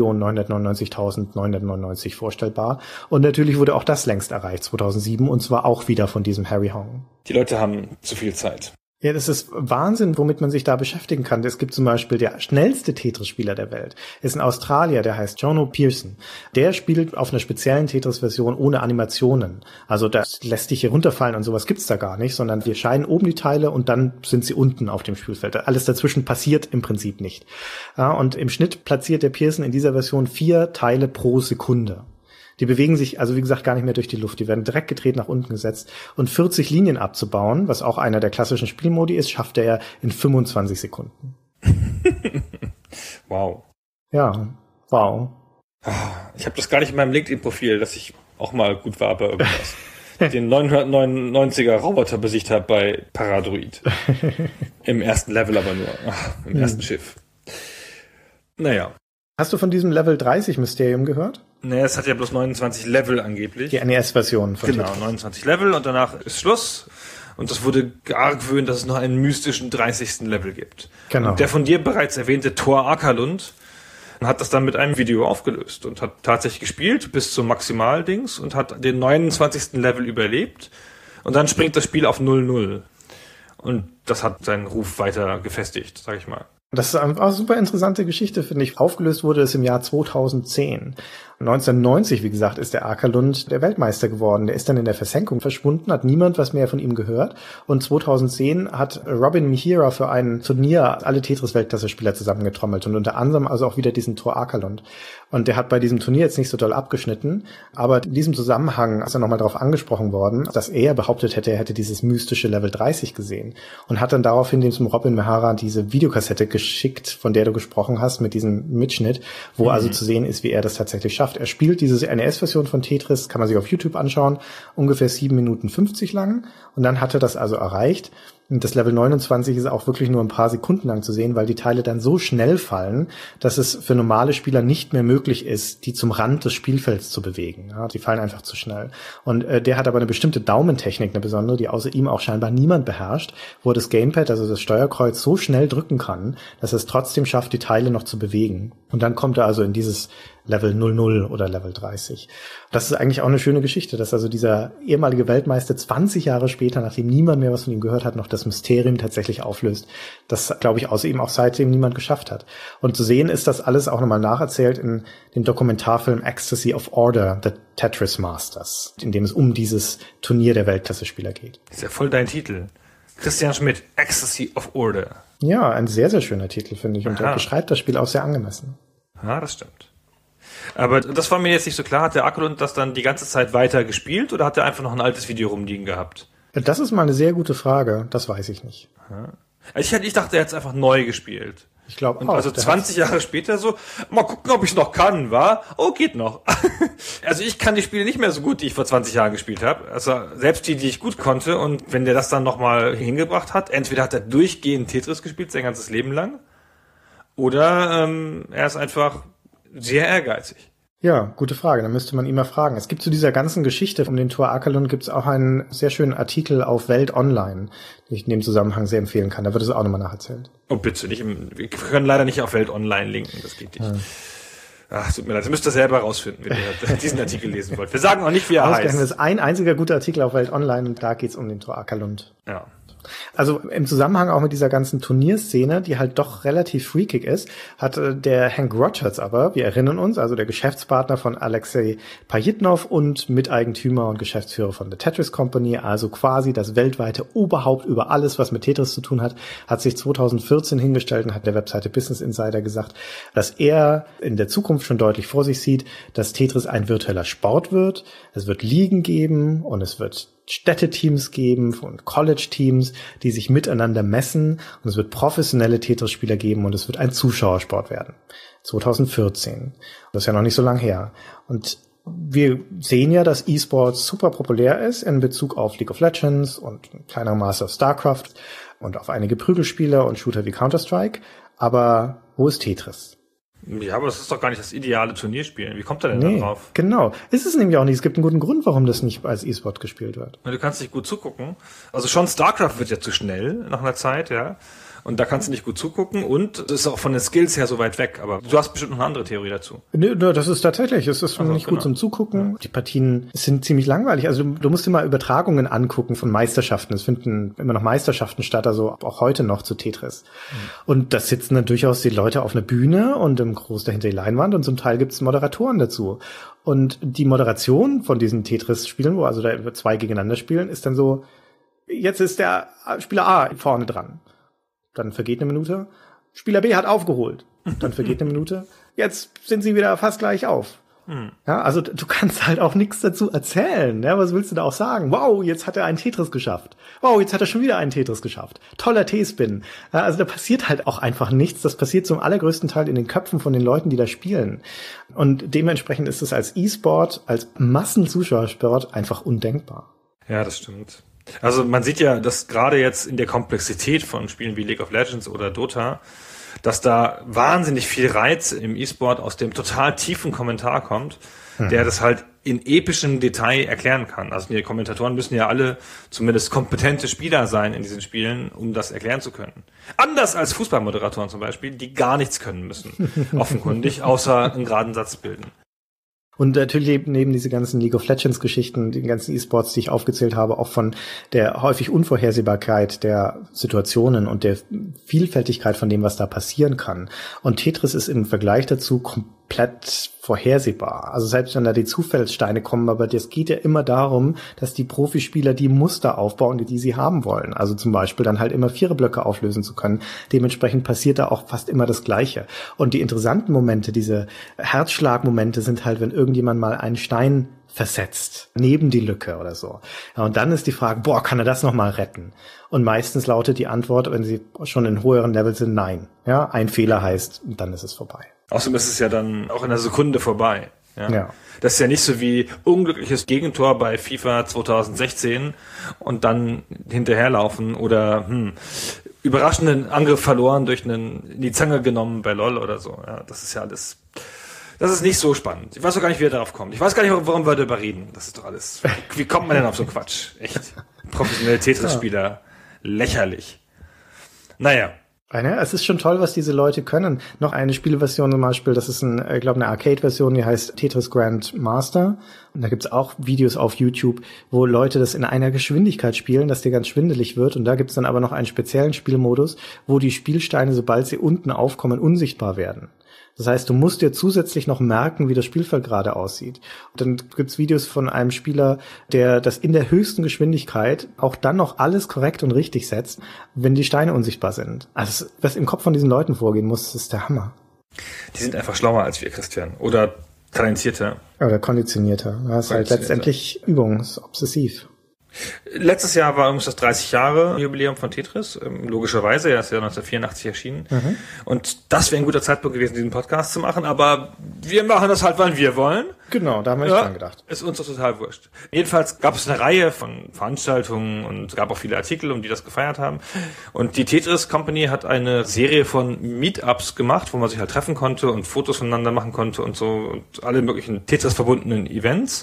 Speaker 4: 9.999.999 vorstellbar. Und natürlich wurde auch das längst erreicht, 2007, und zwar auch wieder von diesem Harry Hong.
Speaker 3: Die Leute haben zu viel Zeit.
Speaker 4: Ja, das ist Wahnsinn, womit man sich da beschäftigen kann. Es gibt zum Beispiel der schnellste Tetris-Spieler der Welt. Ist ein Australier, der heißt Jono Pearson. Der spielt auf einer speziellen Tetris-Version ohne Animationen. Also das lässt dich hier runterfallen und sowas gibt's da gar nicht, sondern wir scheinen oben die Teile und dann sind sie unten auf dem Spielfeld. Alles dazwischen passiert im Prinzip nicht. Ja, und im Schnitt platziert der Pearson in dieser Version 4 Teile pro Sekunde. Die bewegen sich also, wie gesagt, gar nicht mehr durch die Luft. Die werden direkt gedreht nach unten gesetzt. Und 40 Linien abzubauen, was auch einer der klassischen Spielmodi ist, schafft er in 25 Sekunden.
Speaker 3: Wow.
Speaker 4: Ja, wow.
Speaker 3: Ich habe das gar nicht in meinem LinkedIn-Profil, dass ich auch mal gut war bei irgendwas. Den 999er Roboter besiegt habe bei Paradroid. Im ersten Level aber nur. Im ersten Schiff. Naja.
Speaker 4: Hast du von diesem Level 30 Mysterium gehört?
Speaker 3: Nee, es hat ja bloß 29 Level angeblich.
Speaker 4: Die NES-Version von
Speaker 3: Genau, 29 Level und danach ist Schluss. Und es wurde argwöhnt, dass es noch einen mystischen 30. Level gibt.
Speaker 4: Genau.
Speaker 3: Und der von dir bereits erwähnte Thor Akerlund hat das dann mit einem Video aufgelöst und hat tatsächlich gespielt bis zum Maximaldings und hat den 29. Level überlebt. Und dann springt das Spiel auf 0-0. Und das hat seinen Ruf weiter gefestigt, sag ich mal.
Speaker 4: Das ist eine super interessante Geschichte, finde ich. Aufgelöst wurde es im Jahr 2010. 1990, wie gesagt, ist der Akerlund der Weltmeister geworden. Der ist dann in der Versenkung verschwunden, hat niemand was mehr von ihm gehört. Und 2010 hat Robin Mihira für ein Turnier alle Tetris-Weltklasse-Spieler zusammengetrommelt und unter anderem also auch wieder diesen Thor Akerlund. Und der hat bei diesem Turnier jetzt nicht so doll abgeschnitten, aber in diesem Zusammenhang ist er nochmal darauf angesprochen worden, dass er behauptet hätte, er hätte dieses mystische Level 30 gesehen und hat dann daraufhin dem Robin Mihira diese Videokassette geschickt, von der du gesprochen hast, mit diesem Mitschnitt, wo also zu sehen ist, wie er das tatsächlich schafft. Er spielt diese NES-Version von Tetris, kann man sich auf YouTube anschauen, ungefähr 7 Minuten 50 lang. Und dann hat er das also erreicht. Und das Level 29 ist auch wirklich nur ein paar Sekunden lang zu sehen, weil die Teile dann so schnell fallen, dass es für normale Spieler nicht mehr möglich ist, die zum Rand des Spielfelds zu bewegen. Ja, die fallen einfach zu schnell. Und der hat aber eine bestimmte Daumentechnik, eine besondere, die außer ihm auch scheinbar niemand beherrscht, wo er das Gamepad, also das Steuerkreuz, so schnell drücken kann, dass er es trotzdem schafft, die Teile noch zu bewegen. Und dann kommt er also in dieses Level 00 oder Level 30. Das ist eigentlich auch eine schöne Geschichte, dass also dieser ehemalige Weltmeister 20 Jahre später, nachdem niemand mehr was von ihm gehört hat, noch das Mysterium tatsächlich auflöst. Das, glaube ich, außer ihm auch seitdem niemand geschafft hat. Und zu sehen ist das alles auch nochmal nacherzählt in dem Dokumentarfilm Ecstasy of Order, The Tetris Masters, in dem es um dieses Turnier der Weltklasse-Spieler geht.
Speaker 3: Ist ja voll dein Titel. Christian Schmidt, Ecstasy of Order.
Speaker 4: Ja, ein sehr, sehr schöner Titel, finde ich. Und er beschreibt das Spiel auch sehr angemessen.
Speaker 3: Ja, das stimmt. Aber das war mir jetzt nicht so klar. Hat der Akerlund das dann die ganze Zeit weiter gespielt oder hat er einfach noch ein altes Video rumliegen gehabt?
Speaker 4: Das ist mal eine sehr gute Frage. Das weiß ich nicht.
Speaker 3: Ich dachte, er hat es einfach neu gespielt.
Speaker 4: Ich glaube
Speaker 3: Und
Speaker 4: auch.
Speaker 3: also 20 Jahre später so, mal gucken, ob ich noch kann, wa? Oh, geht noch. Also ich kann die Spiele nicht mehr so gut, die ich vor 20 Jahren gespielt habe. Also selbst die ich gut konnte. Und wenn der das dann nochmal hingebracht hat, entweder hat er durchgehend Tetris gespielt, sein ganzes Leben lang, oder er ist einfach sehr ehrgeizig.
Speaker 4: Ja, gute Frage. Dann müsste man ihn mal fragen. Es gibt zu dieser ganzen Geschichte um den Thor Akerlund gibt's auch einen sehr schönen Artikel auf Welt Online, den ich in dem Zusammenhang sehr empfehlen kann. Da wird es auch nochmal nacherzählt.
Speaker 3: Oh, bitte nicht. Wir können leider nicht auf Welt Online linken. Das geht nicht. Ach, tut mir leid. Ihr müsst das selber rausfinden, wenn ihr diesen Artikel lesen wollt. Wir sagen auch nicht, wie er heißt.
Speaker 4: Das ist ein einziger guter Artikel auf Welt Online und da geht's um den Thor Akerlund.
Speaker 3: Ja.
Speaker 4: Also im Zusammenhang auch mit dieser ganzen Turnierszene, die halt doch relativ freakig ist, hat der Hank Rogers aber, wir erinnern uns, also der Geschäftspartner von Alexei Pajitnov und Miteigentümer und Geschäftsführer von The Tetris Company, also quasi das weltweite Oberhaupt über alles, was mit Tetris zu tun hat, hat sich 2014 hingestellt und hat der Webseite Business Insider gesagt, dass er in der Zukunft schon deutlich vor sich sieht, dass Tetris ein virtueller Sport wird, es wird Ligen geben und es wird Städteteams geben und College-Teams, die sich miteinander messen und es wird professionelle Tetris-Spieler geben und es wird ein Zuschauersport werden. 2014. Das ist ja noch nicht so lang her. Und wir sehen ja, dass E-Sports super populär ist in Bezug auf League of Legends und in kleinerem Maße auf StarCraft und auf einige Prügelspiele und Shooter wie Counter-Strike. Aber wo ist Tetris?
Speaker 3: Ja, aber das ist doch gar nicht das ideale Turnierspiel. Wie kommt er denn da drauf?
Speaker 4: Genau. Ist es nämlich auch nicht. Es gibt einen guten Grund, warum das nicht als E-Sport gespielt wird.
Speaker 3: Du kannst nicht gut zugucken. Also schon StarCraft wird ja zu schnell nach einer Zeit, ja. Und da kannst du nicht gut zugucken und das ist auch von den Skills her so weit weg. Aber du hast bestimmt noch eine andere Theorie dazu.
Speaker 4: Nee, das ist tatsächlich, es ist nicht gut zum Zugucken. Ja. Die Partien sind ziemlich langweilig. Also du musst dir mal Übertragungen angucken von Meisterschaften. Es finden immer noch Meisterschaften statt, also auch heute noch zu Tetris. Und da sitzen dann durchaus die Leute auf einer Bühne und im Groß dahinter die Leinwand und zum Teil gibt es Moderatoren dazu. Und die Moderation von diesen Tetris-Spielen, wo also da zwei gegeneinander spielen, ist dann so, jetzt ist der Spieler A vorne dran. Dann vergeht eine Minute. Spieler B hat aufgeholt. Dann vergeht eine Minute. Jetzt sind sie wieder fast gleich auf. Ja, also du kannst halt auch nichts dazu erzählen. Ja, was willst du da auch sagen? Wow, jetzt hat er einen Tetris geschafft. Wow, jetzt hat er schon wieder einen Tetris geschafft. Toller T-Spin. Ja, also da passiert halt auch einfach nichts. Das passiert zum allergrößten Teil in den Köpfen von den Leuten, die da spielen. Und dementsprechend ist es als E-Sport, als Massenzuschauersport einfach undenkbar.
Speaker 3: Ja, das stimmt. Also man sieht ja, dass gerade jetzt in der Komplexität von Spielen wie League of Legends oder Dota, dass da wahnsinnig viel Reiz im E-Sport aus dem total tiefen Kommentar kommt, der das halt in epischem Detail erklären kann. Also die Kommentatoren müssen ja alle zumindest kompetente Spieler sein in diesen Spielen, um das erklären zu können. Anders als Fußballmoderatoren zum Beispiel, die gar nichts können müssen, offenkundig, außer einen geraden Satz bilden.
Speaker 4: Und natürlich neben diese ganzen League of Legends Geschichten, den ganzen E-Sports, die ich aufgezählt habe, auch von der häufig Unvorhersehbarkeit der Situationen und der Vielfältigkeit von dem, was da passieren kann. Und Tetris ist im Vergleich dazu komplett vorhersehbar. Also selbst wenn da die Zufallssteine kommen, aber es geht ja immer darum, dass die Profispieler die Muster aufbauen, die sie haben wollen. Also zum Beispiel dann halt immer Viererblöcke auflösen zu können. Dementsprechend passiert da auch fast immer das Gleiche. Und die interessanten Momente, diese Herzschlagmomente sind halt, wenn irgendjemand mal einen Stein versetzt, neben die Lücke oder so. Ja, und dann ist die Frage, boah, kann er das nochmal retten? Und meistens lautet die Antwort, wenn sie schon in höheren Levels sind, nein. Ja, ein Fehler heißt, dann ist es vorbei.
Speaker 3: Außerdem ist es ja dann auch in einer Sekunde vorbei.
Speaker 4: Ja.
Speaker 3: Das ist ja nicht so wie unglückliches Gegentor bei FIFA 2016 und dann hinterherlaufen oder überraschenden Angriff verloren durch einen in die Zange genommen bei LOL oder so. Ja, das ist ja alles, das ist nicht so spannend. Ich weiß auch gar nicht, wie er darauf kommt. Ich weiß gar nicht, warum wir darüber reden. Das ist doch alles. Wie kommt man denn auf so Quatsch? Echt. Professionelle Tetris-Spieler. Lächerlich. Naja.
Speaker 4: Es ist schon toll, was diese Leute können. Noch eine Spielversion zum Beispiel, das ist eine Arcade-Version, die heißt Tetris Grand Master. Und da gibt's auch Videos auf YouTube, wo Leute das in einer Geschwindigkeit spielen, dass dir ganz schwindelig wird. Und da gibt's dann aber noch einen speziellen Spielmodus, wo die Spielsteine, sobald sie unten aufkommen, unsichtbar werden. Das heißt, du musst dir zusätzlich noch merken, wie das Spielfeld gerade aussieht. Und dann gibt's Videos von einem Spieler, der das in der höchsten Geschwindigkeit auch dann noch alles korrekt und richtig setzt, wenn die Steine unsichtbar sind. Also was im Kopf von diesen Leuten vorgehen muss, ist der Hammer.
Speaker 3: Die sind einfach schlauer als wir, Christian. Oder talentierter.
Speaker 4: Oder konditionierter. Das ist halt letztendlich übungsobsessiv.
Speaker 3: Letztes Jahr war übrigens das 30 Jahre Jubiläum von Tetris, logischerweise, er ist ja 1984 erschienen. Und das wäre ein guter Zeitpunkt gewesen, diesen Podcast zu machen, aber wir machen das halt, wann wir wollen.
Speaker 4: Genau, da haben wir nicht dran gedacht.
Speaker 3: Ist uns doch total wurscht. Jedenfalls gab es eine Reihe von Veranstaltungen und gab auch viele Artikel, die das gefeiert haben. Und die Tetris Company hat eine Serie von Meetups gemacht, wo man sich halt treffen konnte und Fotos voneinander machen konnte und so und alle möglichen Tetris-verbundenen Events.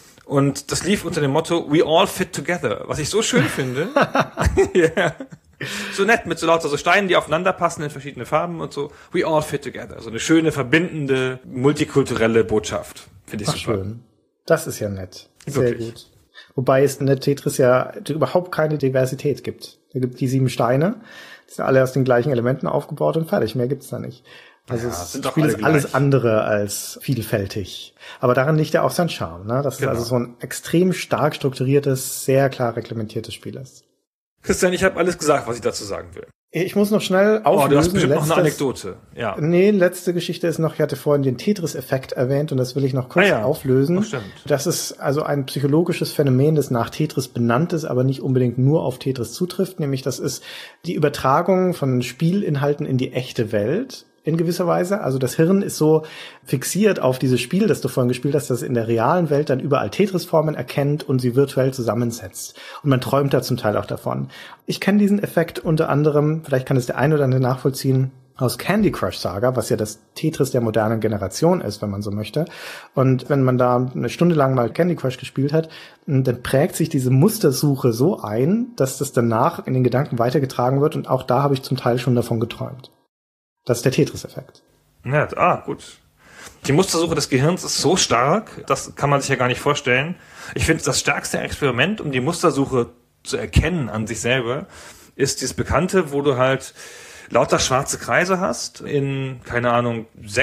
Speaker 3: Und das lief unter dem Motto We all fit together, was ich so schön finde. Yeah. So nett, mit so lauter so Steinen, die aufeinander passen in verschiedene Farben und so. We all fit together. So eine schöne, verbindende, multikulturelle Botschaft. Finde ich super.
Speaker 4: Schön. Das ist ja nett.
Speaker 3: Wirklich.
Speaker 4: Sehr gut. Wobei es in der Tetris ja überhaupt keine Diversität gibt. Da gibt die 7 Steine, die sind alle aus den gleichen Elementen aufgebaut und fertig. Mehr gibt's da nicht. Also das Spiel ist alles andere als vielfältig. Aber daran liegt ja auch sein Charme, ne? Dass es also so ein extrem stark strukturiertes, sehr klar reglementiertes Spiel ist.
Speaker 3: Christian, ich habe alles gesagt, was ich dazu sagen will.
Speaker 4: Ich muss noch schnell auflösen.
Speaker 3: Du hast bestimmt noch eine Anekdote. Ja.
Speaker 4: Nee, letzte Geschichte ist noch, ich hatte vorhin den Tetris-Effekt erwähnt und das will ich noch kurz auflösen.
Speaker 3: Stimmt.
Speaker 4: Das ist also ein psychologisches Phänomen, das nach Tetris benannt ist, aber nicht unbedingt nur auf Tetris zutrifft. Nämlich das ist die Übertragung von Spielinhalten in die echte Welt. In gewisser Weise. Also das Hirn ist so fixiert auf dieses Spiel, das du vorhin gespielt hast, dass es in der realen Welt dann überall Tetris-Formen erkennt und sie virtuell zusammensetzt. Und man träumt da zum Teil auch davon. Ich kenne diesen Effekt unter anderem, vielleicht kann es der ein oder andere nachvollziehen, aus Candy Crush Saga, was ja das Tetris der modernen Generation ist, wenn man so möchte. Und wenn man da eine Stunde lang mal Candy Crush gespielt hat, dann prägt sich diese Mustersuche so ein, dass das danach in den Gedanken weitergetragen wird. Und auch da habe ich zum Teil schon davon geträumt. Das ist der Tetris-Effekt.
Speaker 3: Ja, gut. Die Mustersuche des Gehirns ist so stark, das kann man sich ja gar nicht vorstellen. Ich finde, das stärkste Experiment, um die Mustersuche zu erkennen an sich selber, ist dieses Bekannte, wo du halt lauter schwarze Kreise hast, in, keine Ahnung,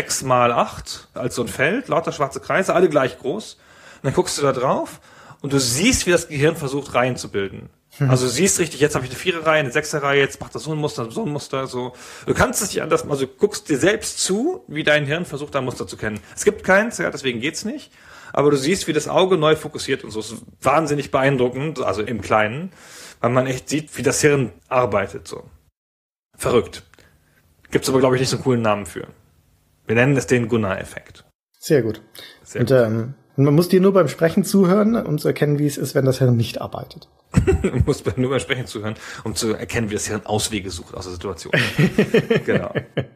Speaker 3: 6x8 als so ein Feld, lauter schwarze Kreise, alle gleich groß. Und dann guckst du da drauf und du siehst, wie das Gehirn versucht, Reihen zu bilden. Also du siehst richtig, jetzt habe ich eine 4er-Reihe, eine 6er-Reihe, jetzt macht das so ein Muster, so. Du kannst es nicht anders, also du guckst dir selbst zu, wie dein Hirn versucht, ein Muster zu kennen. Es gibt keins, ja, deswegen geht's nicht. Aber du siehst, wie das Auge neu fokussiert und so. Es ist wahnsinnig beeindruckend, also im Kleinen, weil man echt sieht, wie das Hirn arbeitet, so. Verrückt. Gibt's aber, glaube ich, nicht so einen coolen Namen für. Wir nennen es den Gunnar-Effekt.
Speaker 4: Sehr gut. Und man muss dir nur beim Sprechen zuhören, um zu erkennen, wie es ist, wenn das Hirn nicht arbeitet.
Speaker 3: Man muss nur beim Sprechen zuhören, um zu erkennen, wie das Hirn Auswege sucht aus der Situation. Genau.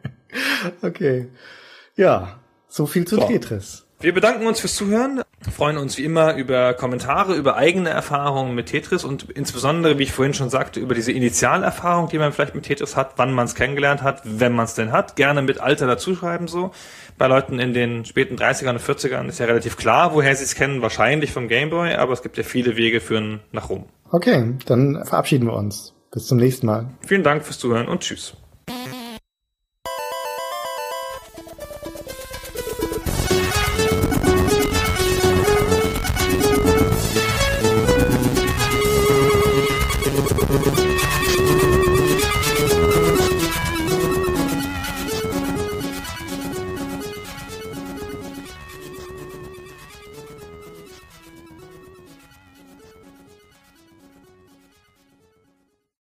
Speaker 4: Okay. Ja, so viel zu Tetris.
Speaker 3: Wir bedanken uns fürs Zuhören, freuen uns wie immer über Kommentare, über eigene Erfahrungen mit Tetris und insbesondere, wie ich vorhin schon sagte, über diese Initialerfahrung, die man vielleicht mit Tetris hat, wann man es kennengelernt hat, wenn man es denn hat. Gerne mit Alter dazuschreiben so. Bei Leuten in den späten 30ern und 40ern ist ja relativ klar, woher sie es kennen, wahrscheinlich vom Gameboy, aber es gibt ja viele Wege führen nach Rom.
Speaker 4: Okay, dann verabschieden wir uns. Bis zum nächsten Mal.
Speaker 3: Vielen Dank fürs Zuhören und tschüss.